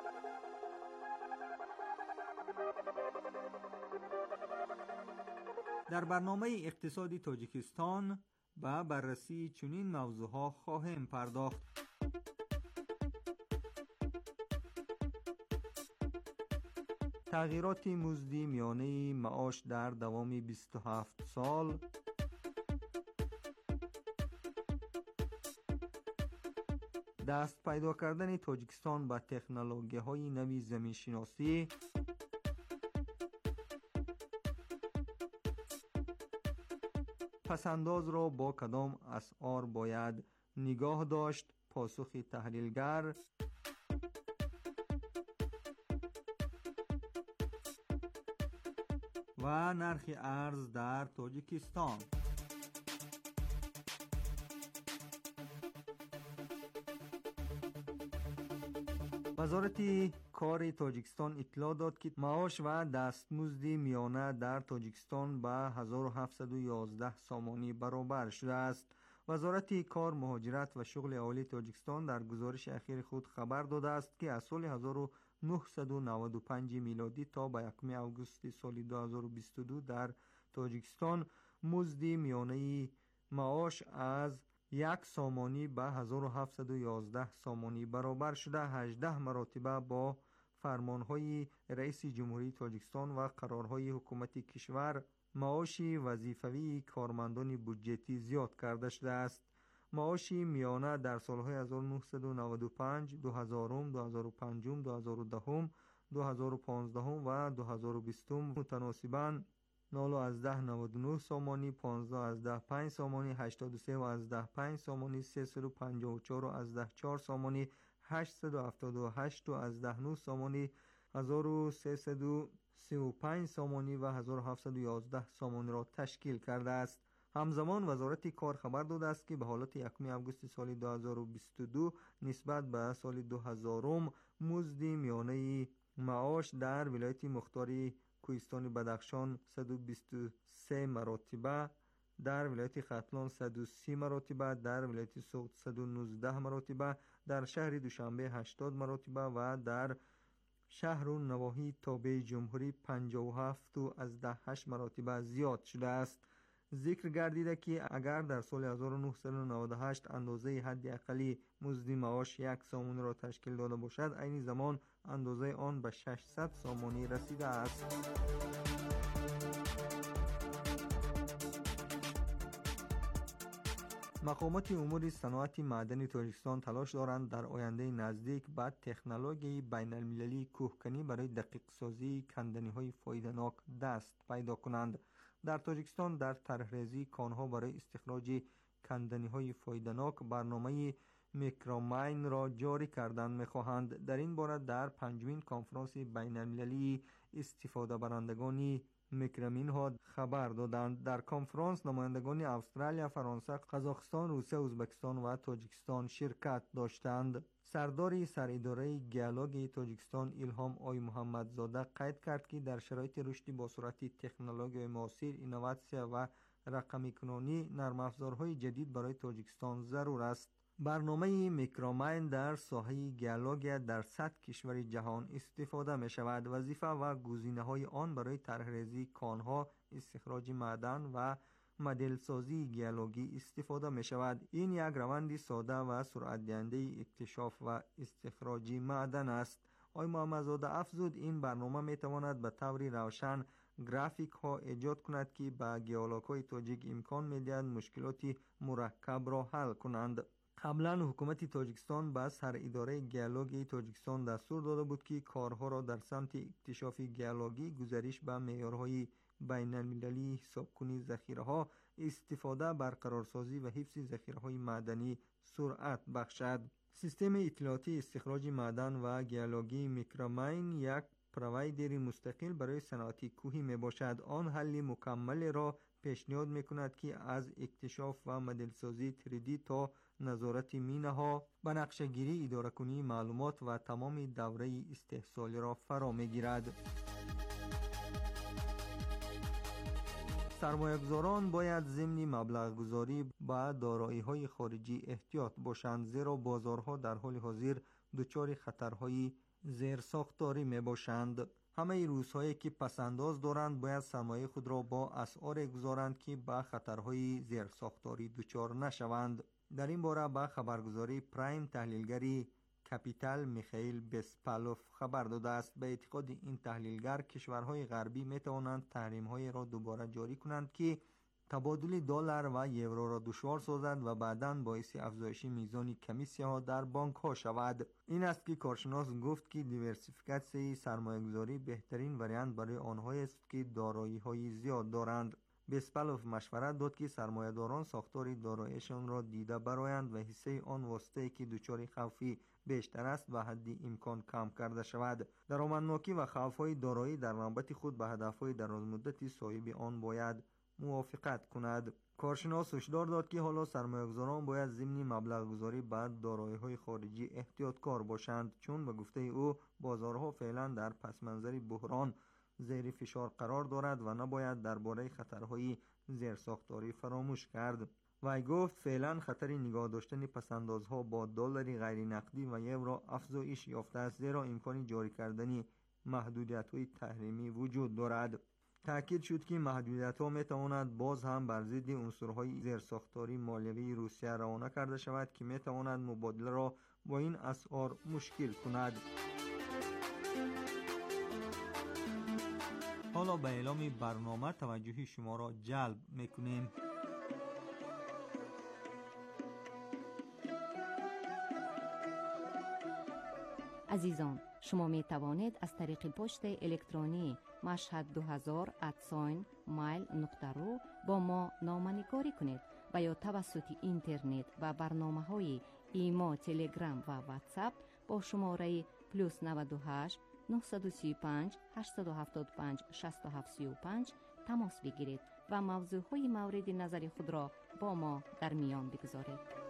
در برنامه اقتصادی تاجیکستان به بررسی چنین موضوعها خواهیم پرداخت. تغییرات مزدی میانه معاش در دوام بیست و هفت سال، دست پیدا کردن تاجیکستان به تکنولوژی‌های نوی زمین‌شناسی، پسنداز را با کدام اسعار باید نگاه داشت، پاسخ تحلیلگر، و نرخ ارز در تاجیکستان. وزارت کار تاجیکستان اطلاع داد که معاش و دستمزد میانه در تاجیکستان به هزار و هفتصد و یازده سامانی برابر شده است. وزارت کار، مهاجرت و شغل اهالی تاجیکستان در گزارش اخیر خود خبر داده است که از سال هزار و نهصد و نود و پنج میلادی تا به یکم آگوست سال دو هزار و بیست و دو در تاجیکستان مزد میانه معاش از یک سامانی به هزار و هفتصد و یازده سامانی برابر شده. هجده مراتبه با فرمانهای رئیس جمهوری تاجیکستان و قرارهای حکومت کشور معاش وظیفوی کارمندان بودجتی زیاد کرده شده است. معاش میانه در سالهای هزار و نهصد و نود و پنج، دو هزار، دو هزار و پنج، دو هزار و ده، دو هزار و پانزده و دو هزار و بیست متناسباً نود از ده نود و نه سامانی، پانزده از ده پنج سامانی، هشتاد و سه از ده پنج سامانی، سیصد و پنجاه و چهار از ده چهار سامانی، هشتصد و هفتاد و هشت از ده نه سامانی، هزار و سیصد و سی و پنج سامانی و هزار و هفتصد و یازده سامانی را تشکیل کرده است. همزمان وزارت کار خبر داده است که به حالت یکم آگوست سال دو هزار و بیست و دو نسبت به سال دو هزار مزد میانه معاش در ولایت مختار کوهستان بدخشان صد و بیست و سه مراتبه، در ولایت ختلان صد و سی مراتبه، در ولایت سوخت صد و نوزده مراتبه، در شهر دوشنبه هشتاد مراتبه و در شهر و نواحی تابع جمهوری پنجاه و هفت از ده هشت مراتبه زیاد شده است. ذکر گردیده که اگر در سال هزار و نهصد و نود و هشت اندازه حد اقلی مزد معاش یک سامانی را تشکیل داده باشد، عین زمان اندازه آن به ششصد سامانی رسیده است. مقامات امور صنعت معدنی تاجیکستان تلاش دارند در آینده نزدیک به تکنولوژی بین المللی کوهکنی برای دقیق سازی کندنی های فایده‌ناک دست پیدا کنند. در تاجیکستان در طرح‌ریزی کانها برای استخراج کندنی های فایده‌ناک برنامه میکروماین را جاری کردن می‌خواهند. در این باره در پنجمین کنفرانس بین المللی استفاده برندگان میکرومین ها خبر دادند. در کنفرانس نمایندگان استرالیا، فرانسه، قزاقستان، روسیه، ازبکستان و تاجیکستان شرکت داشتند. سردار سراداره گیالوگ تاجیکستان الهام آی محمدزاده قید کرد که در شرایط رشد با سرعت تکنولوژی معاصر، اینوواسیون و رقمی کنونی نرم افزارهای جدید برای تاجیکستان ضرور است. برنامه میکروماین در ساحه گیالوگ در صد کشور جهان استفاده می شود. وظیفه و گزینه های آن برای طرح‌ریزی کانها، استخراج معدن و مدل سازی گیالوگی استفاده می شود. این یک روند ساده و سرعت دهنده اکتشاف و استخراج معدن است. آقای محمدزاده افزود این برنامه می تواند به طور روشن گرافیک ها ایجاد کند که به گیالوگ های تاجیک امکان می دهد مشکلات مرکب را حل کنند. قبلا حکومت تاجیکستان به سراداره گیالوگ تاجیکستان دستور داده بود که کارها را در سمت اکتشاف گیالوگی، گزارش به معیارهای بین المللی، حسابکنی ذخیره‌ها، استفاده، برقرارسازی و حفظ ذخیره‌های معدنی سرعت بخشد. سیستم اطلاعاتی استخراج معدن و گیالوگی میکروماین یک پروایدر مستقل برای صنعت کوهی می باشد. آن حل مکمل را پیشنهاد می کند که از اکتشاف و مدل سازی تری تا نظارت مینه ها به نقشه گیری، اداره کنی معلومات و تمام دوره استحصالی را فرا می گیرد. سرمایه‌گذاران باید ضمن مبلغ گذاری به دارایی‌های خارجی احتیاط باشند، زیرا بازارها در حال حاضر دچار خطرهای زیرساختاری می باشند. همه روزهایی که پسنداز دارند باید سرمایه خود را با اسعار گذارند که به خطرهای زیرساختاری دچار نشوند. در این باره به خبرگزاری پرایم تحلیلگری کپیتال میخائیل بسپالوف خبر داده است. به اعتقاد این تحلیلگر، کشورهای غربی می توانند تحریم‌های را دوباره جاری کنند که تبادل دلار و یورو را دشوار سازد و بعداً باعث افزایش میزان کمیسیون ها در بانک ها شود. این است که کارشناس گفت که دیورسیفیکاسیون سرمایه‌گذاری بهترین وریانت برای آنهایی است که دارایی‌های زیاد دارند. بسپالوف مشورت داد که سرمایه‌داران ساختار داراییشان را دیده برآیند و حصه آن واسطه‌ای که دچار خوفی بیشتر است و حد امکان کم کرده شود. درآمدناکی و خوف‌های دارایی در نوبت خود به هدف‌های درازمدتی صاحب آن باید موافقت کند. کارشناس هشدار داد که حالا سرمایه‌گذاران باید ضمن مبلغ گذاری بعد دارایی‌های خارجی احتیاطکار باشند، چون به گفته او بازارها فعلا در پس منظر بحران زیر فشار قرار دارد و نباید درباره خطرهای زیرساختاری فراموش کرد. وی گفت فعلا خطر نگاه داشتن پسندازها با دلار غیر نقدی و یورو افزایش یافته است، زیرا امکان جاری کردن محدودیت‌های تحریمی وجود دارد. تأکید شد که محدودیت‌ها می‌تواند باز هم بر ضد عنصرهای زیرساختاری مالیوی روسیه روانه کرده شود که می‌تواند مبادله را با این اسعار مشکل کند. حالا به اعلام برنامه توجه شما را جلب میکنیم. عزیزان، شما می توانید از طریق پست الکترونی مشهد دو هزار ات مایل نقطه رو با ما نامه‌نگاری کنید و یا توسط اینترنت و برنامه های ایما، تلگرام و واتساپ با شماره پلوس نود و هشت نه سه پنج هشت هفت پنج شش هفت سه پنج تماس بگیرید و موضوع های مورد نظر خود را با ما در میان بگذارید.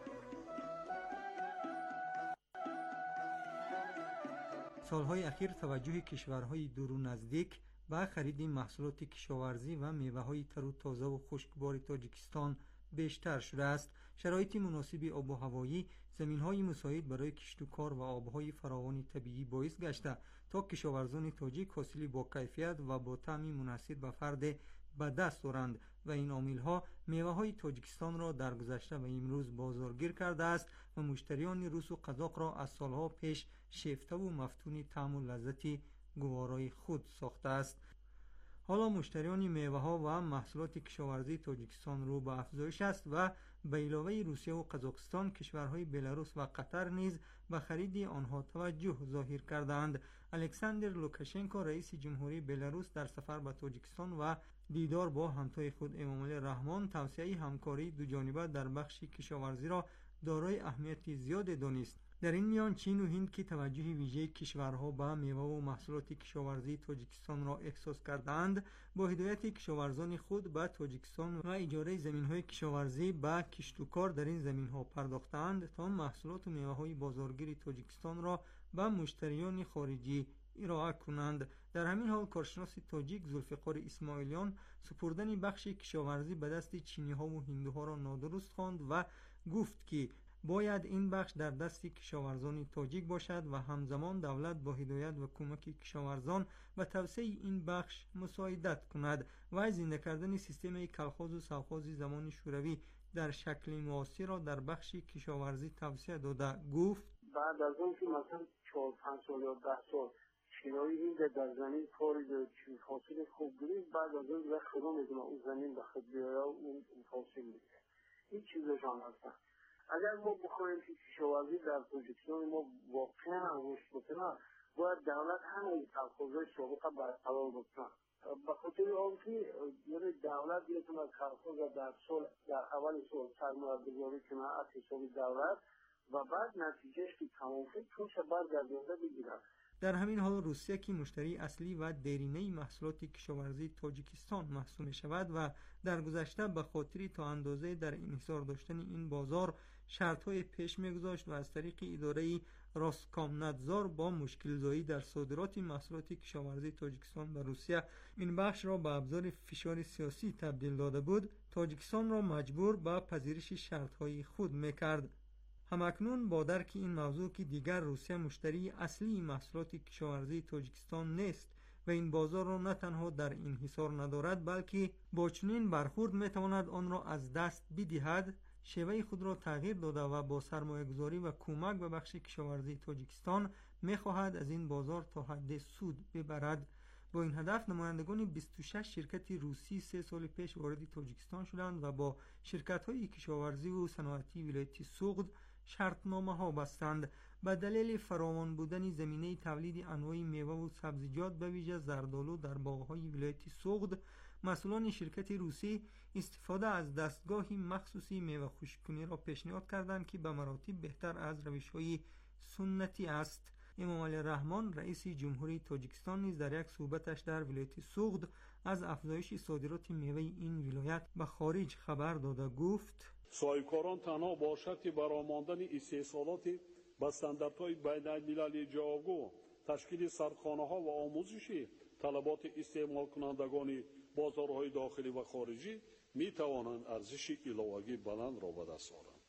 سالهای اخیر توجه کشورهای دور و نزدیک به خرید محصولات کشاورزی و میوه‌های تر و تازه و خشکبار تاجیکستان بیشتر شده است. شرایط مناسب آب و هوایی، زمین‌های مساعد برای کشت و کار و آب‌های فراوان طبیعی باعث گشته تا کشاورزان تاجیک حاصلی با کیفیت و با طعم مناسب به فرد به دست دارند و این عامل‌ها میوه‌های تاجیکستان را در گذشته و امروز بازارگیر کرده است و مشتریان روس و قزاق را از سالها پیش شیفته و مفتون طعم و لذت گوارای خود ساخته است. حالا مشتریان میوه‌ها و محصولات کشاورزی تاجیکستان رو به افزایش است و به علاوه روسیه و قزاقستان، کشورهای بلاروس و قطر نیز به خرید آنها توجه ظاهر کردند. الکساندر لوکاشنکو رئیس جمهوری بلاروس در سفر به تاجیکستان و دیدار با همتای خود امامعلی رحمان توسعه همکاری دوجانبه در بخش کشاورزی را دارای اهمیت زیاد دانست. در این میان چین و هند که توجه ویژه کشورها به میوه و محصولات کشاورزی تاجیکستان را احساس کردند، با هدایت کشاورزان خود به تاجیکستان و اجاره زمین‌های کشاورزی به کشت و کار در این زمین‌ها پرداختند تا محصولات و میوه‌های بازارگیر تاجیکستان را به مشتریان خارجی ارائه کنند. در همین حال کارشناس تاجیک ذوالفقار اسماعیلیان سپردن بخش کشاورزی به دست چینی‌ها و هندوها را نادرست خواند و گفت که باید این بخش در دست کشاورزان تاجیک باشد و همزمان دولت با هدایت و کمک کشاورزان و توسعه این بخش مساعدت کند و زنده کردن سیستم کلخاز و سوخاز زمان شوروی در شکل معاصر را در بخش کشاورزی توسعه داده. گفت بعد از اون که مثلا چهار پنج سال یا ده سال چینایی این در زمین کاری در حاصل خوب گرفت، بعد از اون وقت خدا میدونه اون زمین به خود بیاره و اون حاصل میده. این چیزشان هستن. اگر ما بخوایم که کشاورزی در تاجیکستان ما واقعا رشد بکنه، باید دولت همه کلخازهای سابقه برقرار بکنه. به خاطر آنکه یعنی دولت میتونه کلخاز در سال در اول سال سرمایه‌گذاری کنه از حساب دولت و بعد نتیجهش که تمام شد پولش برگردونده بگیره. در همین حال روسیه که مشتری اصلی و دیرینه محصولات کشاورزی تاجیکستان محسوب می شود و در گذشته به خاطر تا اندازه در انحصار داشتن این بازار شرط‌های پیش می‌گذاشت و از طریق اداره راسکامنادزور با مشکل زایی در صادرات محصولات کشاورزی تاجیکستان به روسیه این بخش را به ابزار فشار سیاسی تبدیل داده بود، تاجیکستان را مجبور به پذیرش شرط‌های خود می‌کرد. همکنون با درک این موضوع که دیگر روسیه مشتری اصلی محصولات کشاورزی تاجیکستان نیست و این بازار را نه تنها در انحصار ندارد بلکه با چنین برخورد میتواند آن را از دست بدهد، شیوه خود را تغییر داده و با سرمایه‌گذاری و کمک به بخش کشاورزی تاجیکستان میخواهد از این بازار تا حد سود ببرد. با این هدف نمایندگان بیست و شش شرکت روسی سه سال پیش وارد تاجیکستان شدند و با شرکت‌های کشاورزی و صنعتی ولایت سوغد شرطنامه ها بستند. به دلیل فراوان بودن زمینه تولید انواع میوه و سبزیجات به ویژه زردآلو در باغ‌های ولایت سوغد، مسئولان شرکت روسی استفاده از دستگاهی مخصوصی میوه خشک‌کنی را پیشنهاد کردند که به مراتب بهتر از روش‌های سنتی است. امامعلی رحمان رئیس جمهوری تاجیکستان نیز در یک صحبتش در ولایت سوغد از افزایش صادرات میوه این ولایت به خارج خبر داده گفت: صاحبکاران تنها با شرط برآمدن استحصالات به استانداردهای بین‌المللی جایگاه، تشکیل سردخانه‌ها و آموزش طلبات استعمال کنندگان بازارهای داخلی و خارجی می توانند ارزش علاوه‌ای بلند را به دست آورند.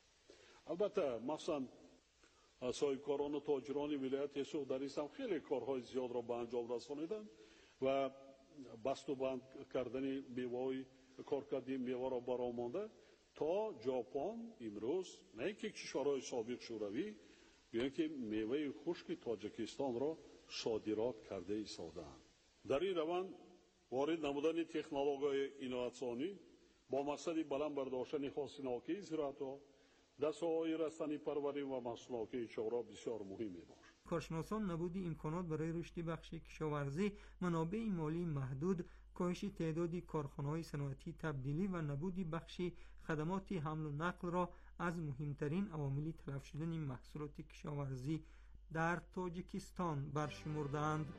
البته مثلا صاحبکاران و تاجران ولایت سوغد در این خیلی کارهای زیاد را به انجام رسانیدند و بست و بند کردن میوه‌های کارکردی میوه را برآورده تا ژاپن امروز نه اینکه کشورهای سابق شوروی بیان که میوه خشک تاجیکستان را صادرات کرده ایستادند. در این روند وارد نمودن تکنولوژی اینوواسیونی با مقصد بلند برداشتن حاصلات زراعت در ساحه رستنی پروری و محصولات چهارراه بسیار مهم است. کارشناسان نبود امکانات برای رشد بخش کشاورزی، منابع مالی محدود، کاهش تعداد کارخانه‌های صنعتی تبدیلی و نبود بخش خدمات حمل و نقل را از مهمترین عوامل تلف شدن محصولات کشاورزی در تاجیکستان برشمردند.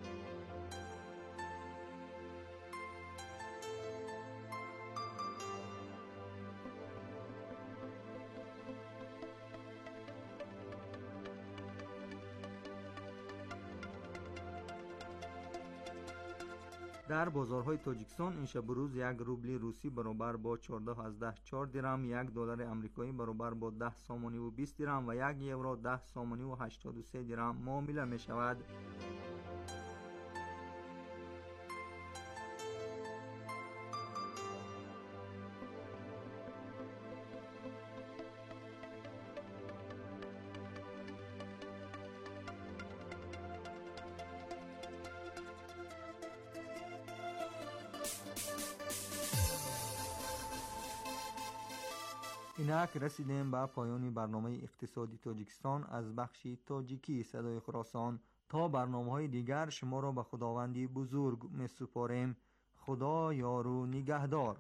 در بازارهای تاجیکستان این شب روز یک روبل روسی برابر با چهارده و ده چهار درم، یک دلار آمریکایی برابر با ده سامانی و بیست درم و یک یورو ده سامانی و هشتاد و سه درم معامله می شود. اینک رسیدیم به پایان برنامه اقتصادی تاجیکستان از بخش تاجیکی صدای خراسان. تا برنامه‌های دیگر شما را به خداوندی بزرگ می‌سپاریم. خدا یار و نگهدار.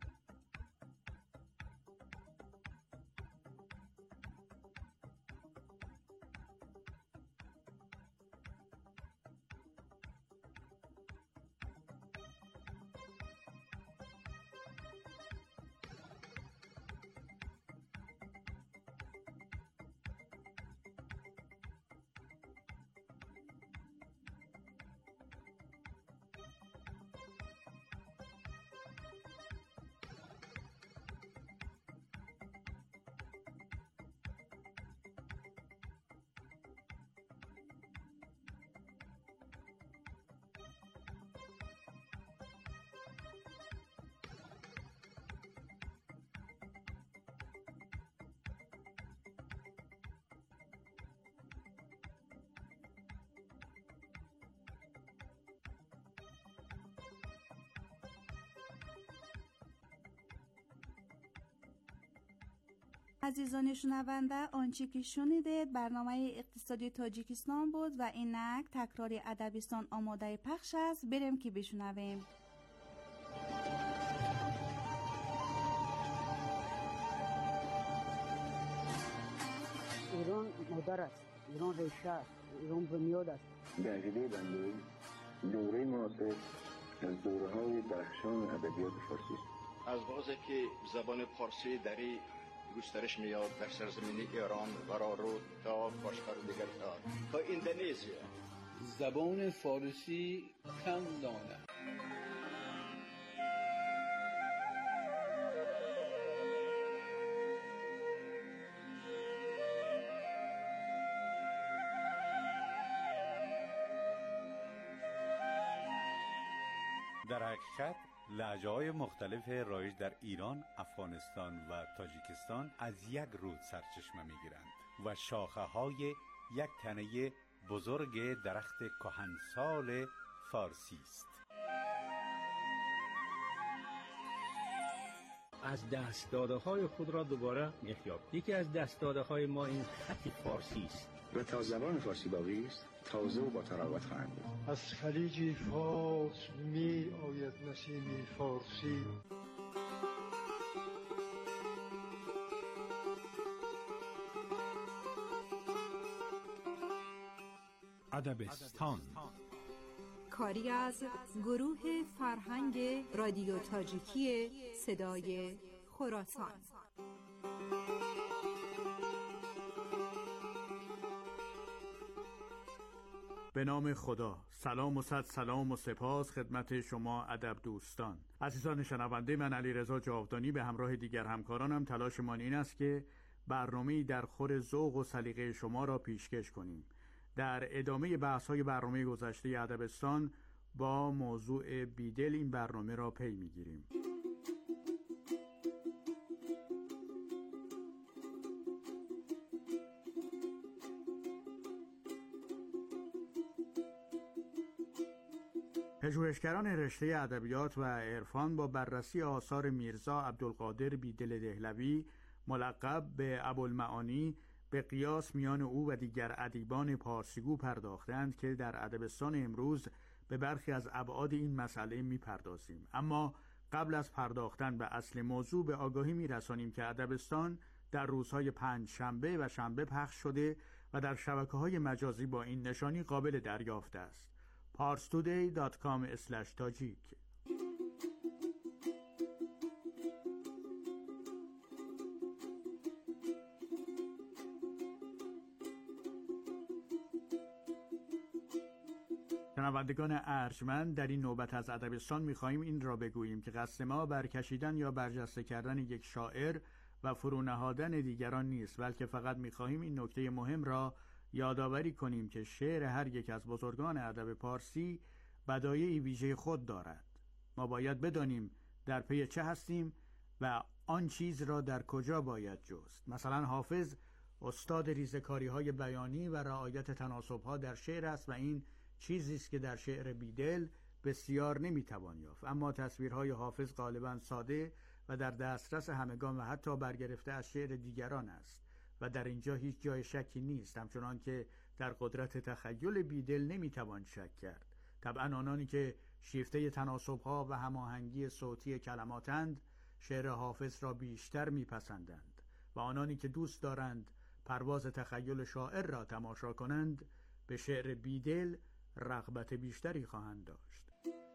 عزیزان شنونده، آنچه که شنیدید برنامه اقتصادی تاجیکستان بود و اینک تکرار ادبستان آماده پخش است. بریم که بشنویم. ایران مادر است، ایران ریشه است، ایران بنیاد است. به عقیده بنده دوره معاصر از دوره‌های درخشان ادبیات فارسی است. از بازه که زبان فارسی دری گسترش میاد در سرزمین ایران قرار تا کشور دیگر تا اندونزیا. زبان فارسی کم دانه. در حقیقت لهجه‌های مختلف رایج در ایران، افغانستان و تاجیکستان از یک رود سرچشمه می‌گیرند و شاخه‌های یک تنه بزرگ درخت کهنسال فارسی است. از دست داده های خود را دوباره می‌یابیم. یکی از دست داده های ما این خط فارسی است و تا زبان فارسی باقی است تازه و با تراوت خواهند بود. از خلیج فارس می آید نسیم فارسی. ادبستان کاری از گروه فرهنگ رادیو تاجیکی صدای خراسان. به نام خدا، سلام و صد سلام و سپاس خدمت شما ادب دوستان. عزیزان شنونده، من علیرضا جاودانی به همراه دیگر همکارانم تلاشمان این است که برنامه‌ای در خور ذوق و سلیقه شما را پیشکش کنیم. در ادامه بحث‌های برنامه گذشته ادبستان با موضوع بیدل این برنامه را پی می‌گیریم. پژوهشگران رشته ادبیات و عرفان با بررسی آثار میرزا عبدالقادر بیدل دهلوی ملقب به ابوالمعانی به قیاس میان او و دیگر ادیبان پارسیگو پرداختند که در ادبستان امروز به برخی از ابعاد این مسئله میپردازیم. اما قبل از پرداختن به اصل موضوع به آگاهی میرسانیم که ادبستان در روزهای پنج شنبه و شنبه پخش شده و در شبکه‌های مجازی با این نشانی قابل دریافت است. پارس تودی دات کام اسلش تاجیک. شنوندگان ارجمند، در این نوبت از ادبستان می‌خواهیم این را بگوییم که قصد ما برکشیدن یا برجسته کردن یک شاعر و فرونهادن دیگران نیست، بلکه فقط می‌خواهیم این نکته مهم را یادآوری کنیم که شعر هر یک از بزرگان ادب پارسی بدایعی ویژه خود دارد. ما باید بدانیم در پی چه هستیم و آن چیز را در کجا باید جست. مثلا حافظ استاد ریزکاری‌های بیانی و رعایت تناسب‌ها در شعر است و این چیزی است که در شعر بیدل بسیار نمیتوان یافت. اما تصویرهای حافظ غالباً ساده و در دسترس همگان و حتی برگرفته از شعر دیگران است و در اینجا هیچ جای شکی نیست، همچنان که در قدرت تخیل بیدل نمیتوان شک کرد. طبعا آنانی که شیفته تناسب‌ها و هماهنگی صوتی کلماتند شعر حافظ را بیشتر میپسندند و آنانی که دوست دارند پرواز تخیل شاعر را تماشا کنند به شعر بیدل رغبت بیشتری خواهند داشت.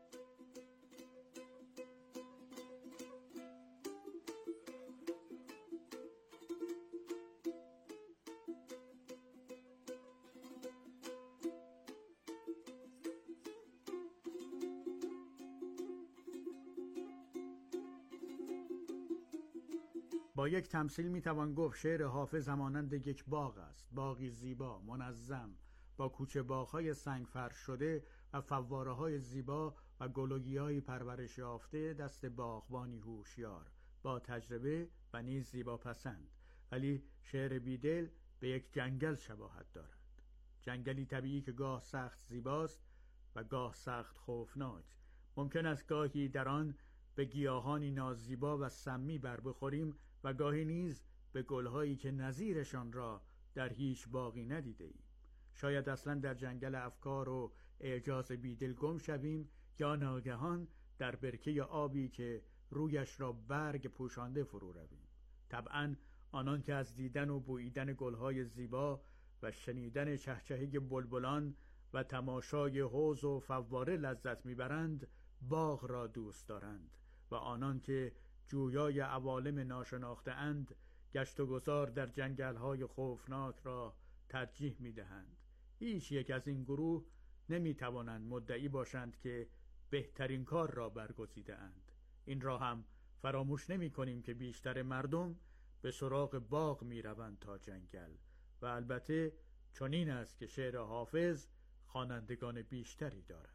با یک تمثیل میتوان گفت شعر حافظ همانند یک باغ است، باغی زیبا، منظم، با کوچه باغ‌های سنگ فرش شده و فواره‌های زیبا و گلوگی‌های پرورش یافته دست باغبانی هوشیار با تجربه و نیز زیبا پسند. ولی شعر بیدل به یک جنگل شباهت دارد، جنگلی طبیعی که گاه سخت زیباست و گاه سخت خوفناک. ممکن است گاهی در آن به گیاهانی نازیبا و سمی بر بخوریم و گاهی نیز به گل‌هایی که نظیرشان را در هیچ باغی ندیده‌ایم. شاید اصلا در جنگل افکار و اعجاز بیدل گم شویم یا ناگهان در برکه آبی که رویش را برگ پوشانده فرو رویم. طبعا آنان که از دیدن و بوییدن گلهای زیبا و شنیدن چهچهه بلبلان و تماشای حوض و فواره لذت میبرند باغ را دوست دارند و آنان که جویای عوالم ناشناخته اند گشت و گذار در جنگل‌های خوفناک را ترجیح می‌دهند. هیچ یک از این گروه نمی‌توانند مدعی باشند که بهترین کار را برگزیده اند. این را هم فراموش نمی‌کنیم که بیشتر مردم به سراغ باغ می‌روند تا جنگل و البته چنین است که شعر حافظ خوانندگان بیشتری دارد.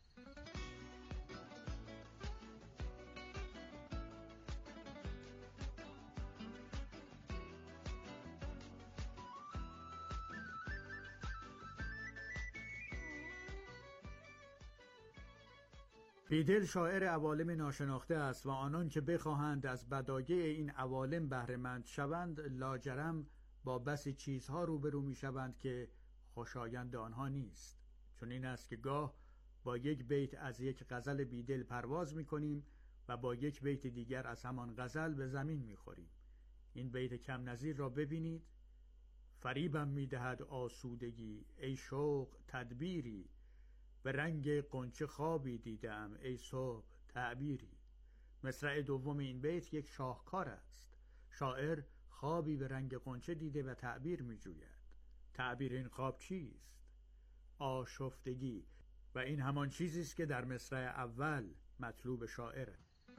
بیدل شاعر عوالم ناشناخته است و آنان که بخواهند از بدایع این عوالم بهره‌مند شوند لاجرم با بسی چیزها روبرو می شوند که خوشایند آنها نیست. چون این است که گاه با یک بیت از یک غزل بیدل پرواز می کنیم و با یک بیت دیگر از همان غزل به زمین می خوریم. این بیت کم نظیر را ببینید: فریبم می دهد آسودگی ای شوق تدبیری، به رنگ قنچه خوابی دیدم ای صبح تعبیری. مصرع دوم این بیت یک شاهکار است. شاعر خوابی به رنگ قنچه دیده و تعبیر می جوید. تعبیر این خواب چیست؟ آشفتگی، و این همان چیزی است که در مصرع اول مطلوب شاعره.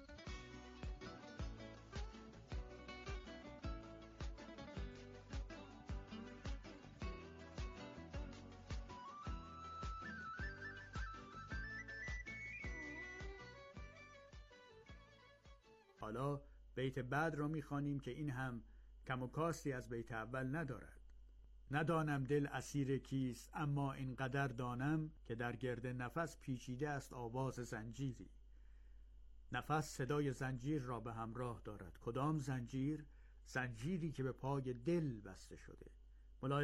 حالا بیت بعد را می‌خوانیم که این هم کم و کاستی از بیت اول ندارد. ندانم دل اسیر کیست، اما اینقدر دانم که در گرد نفس پیچیده است آواز زنجیری. نفس صدای زنجیر را به همراه دارد. کدام زنجیر؟ زنجیری که به پای دل بسته شده.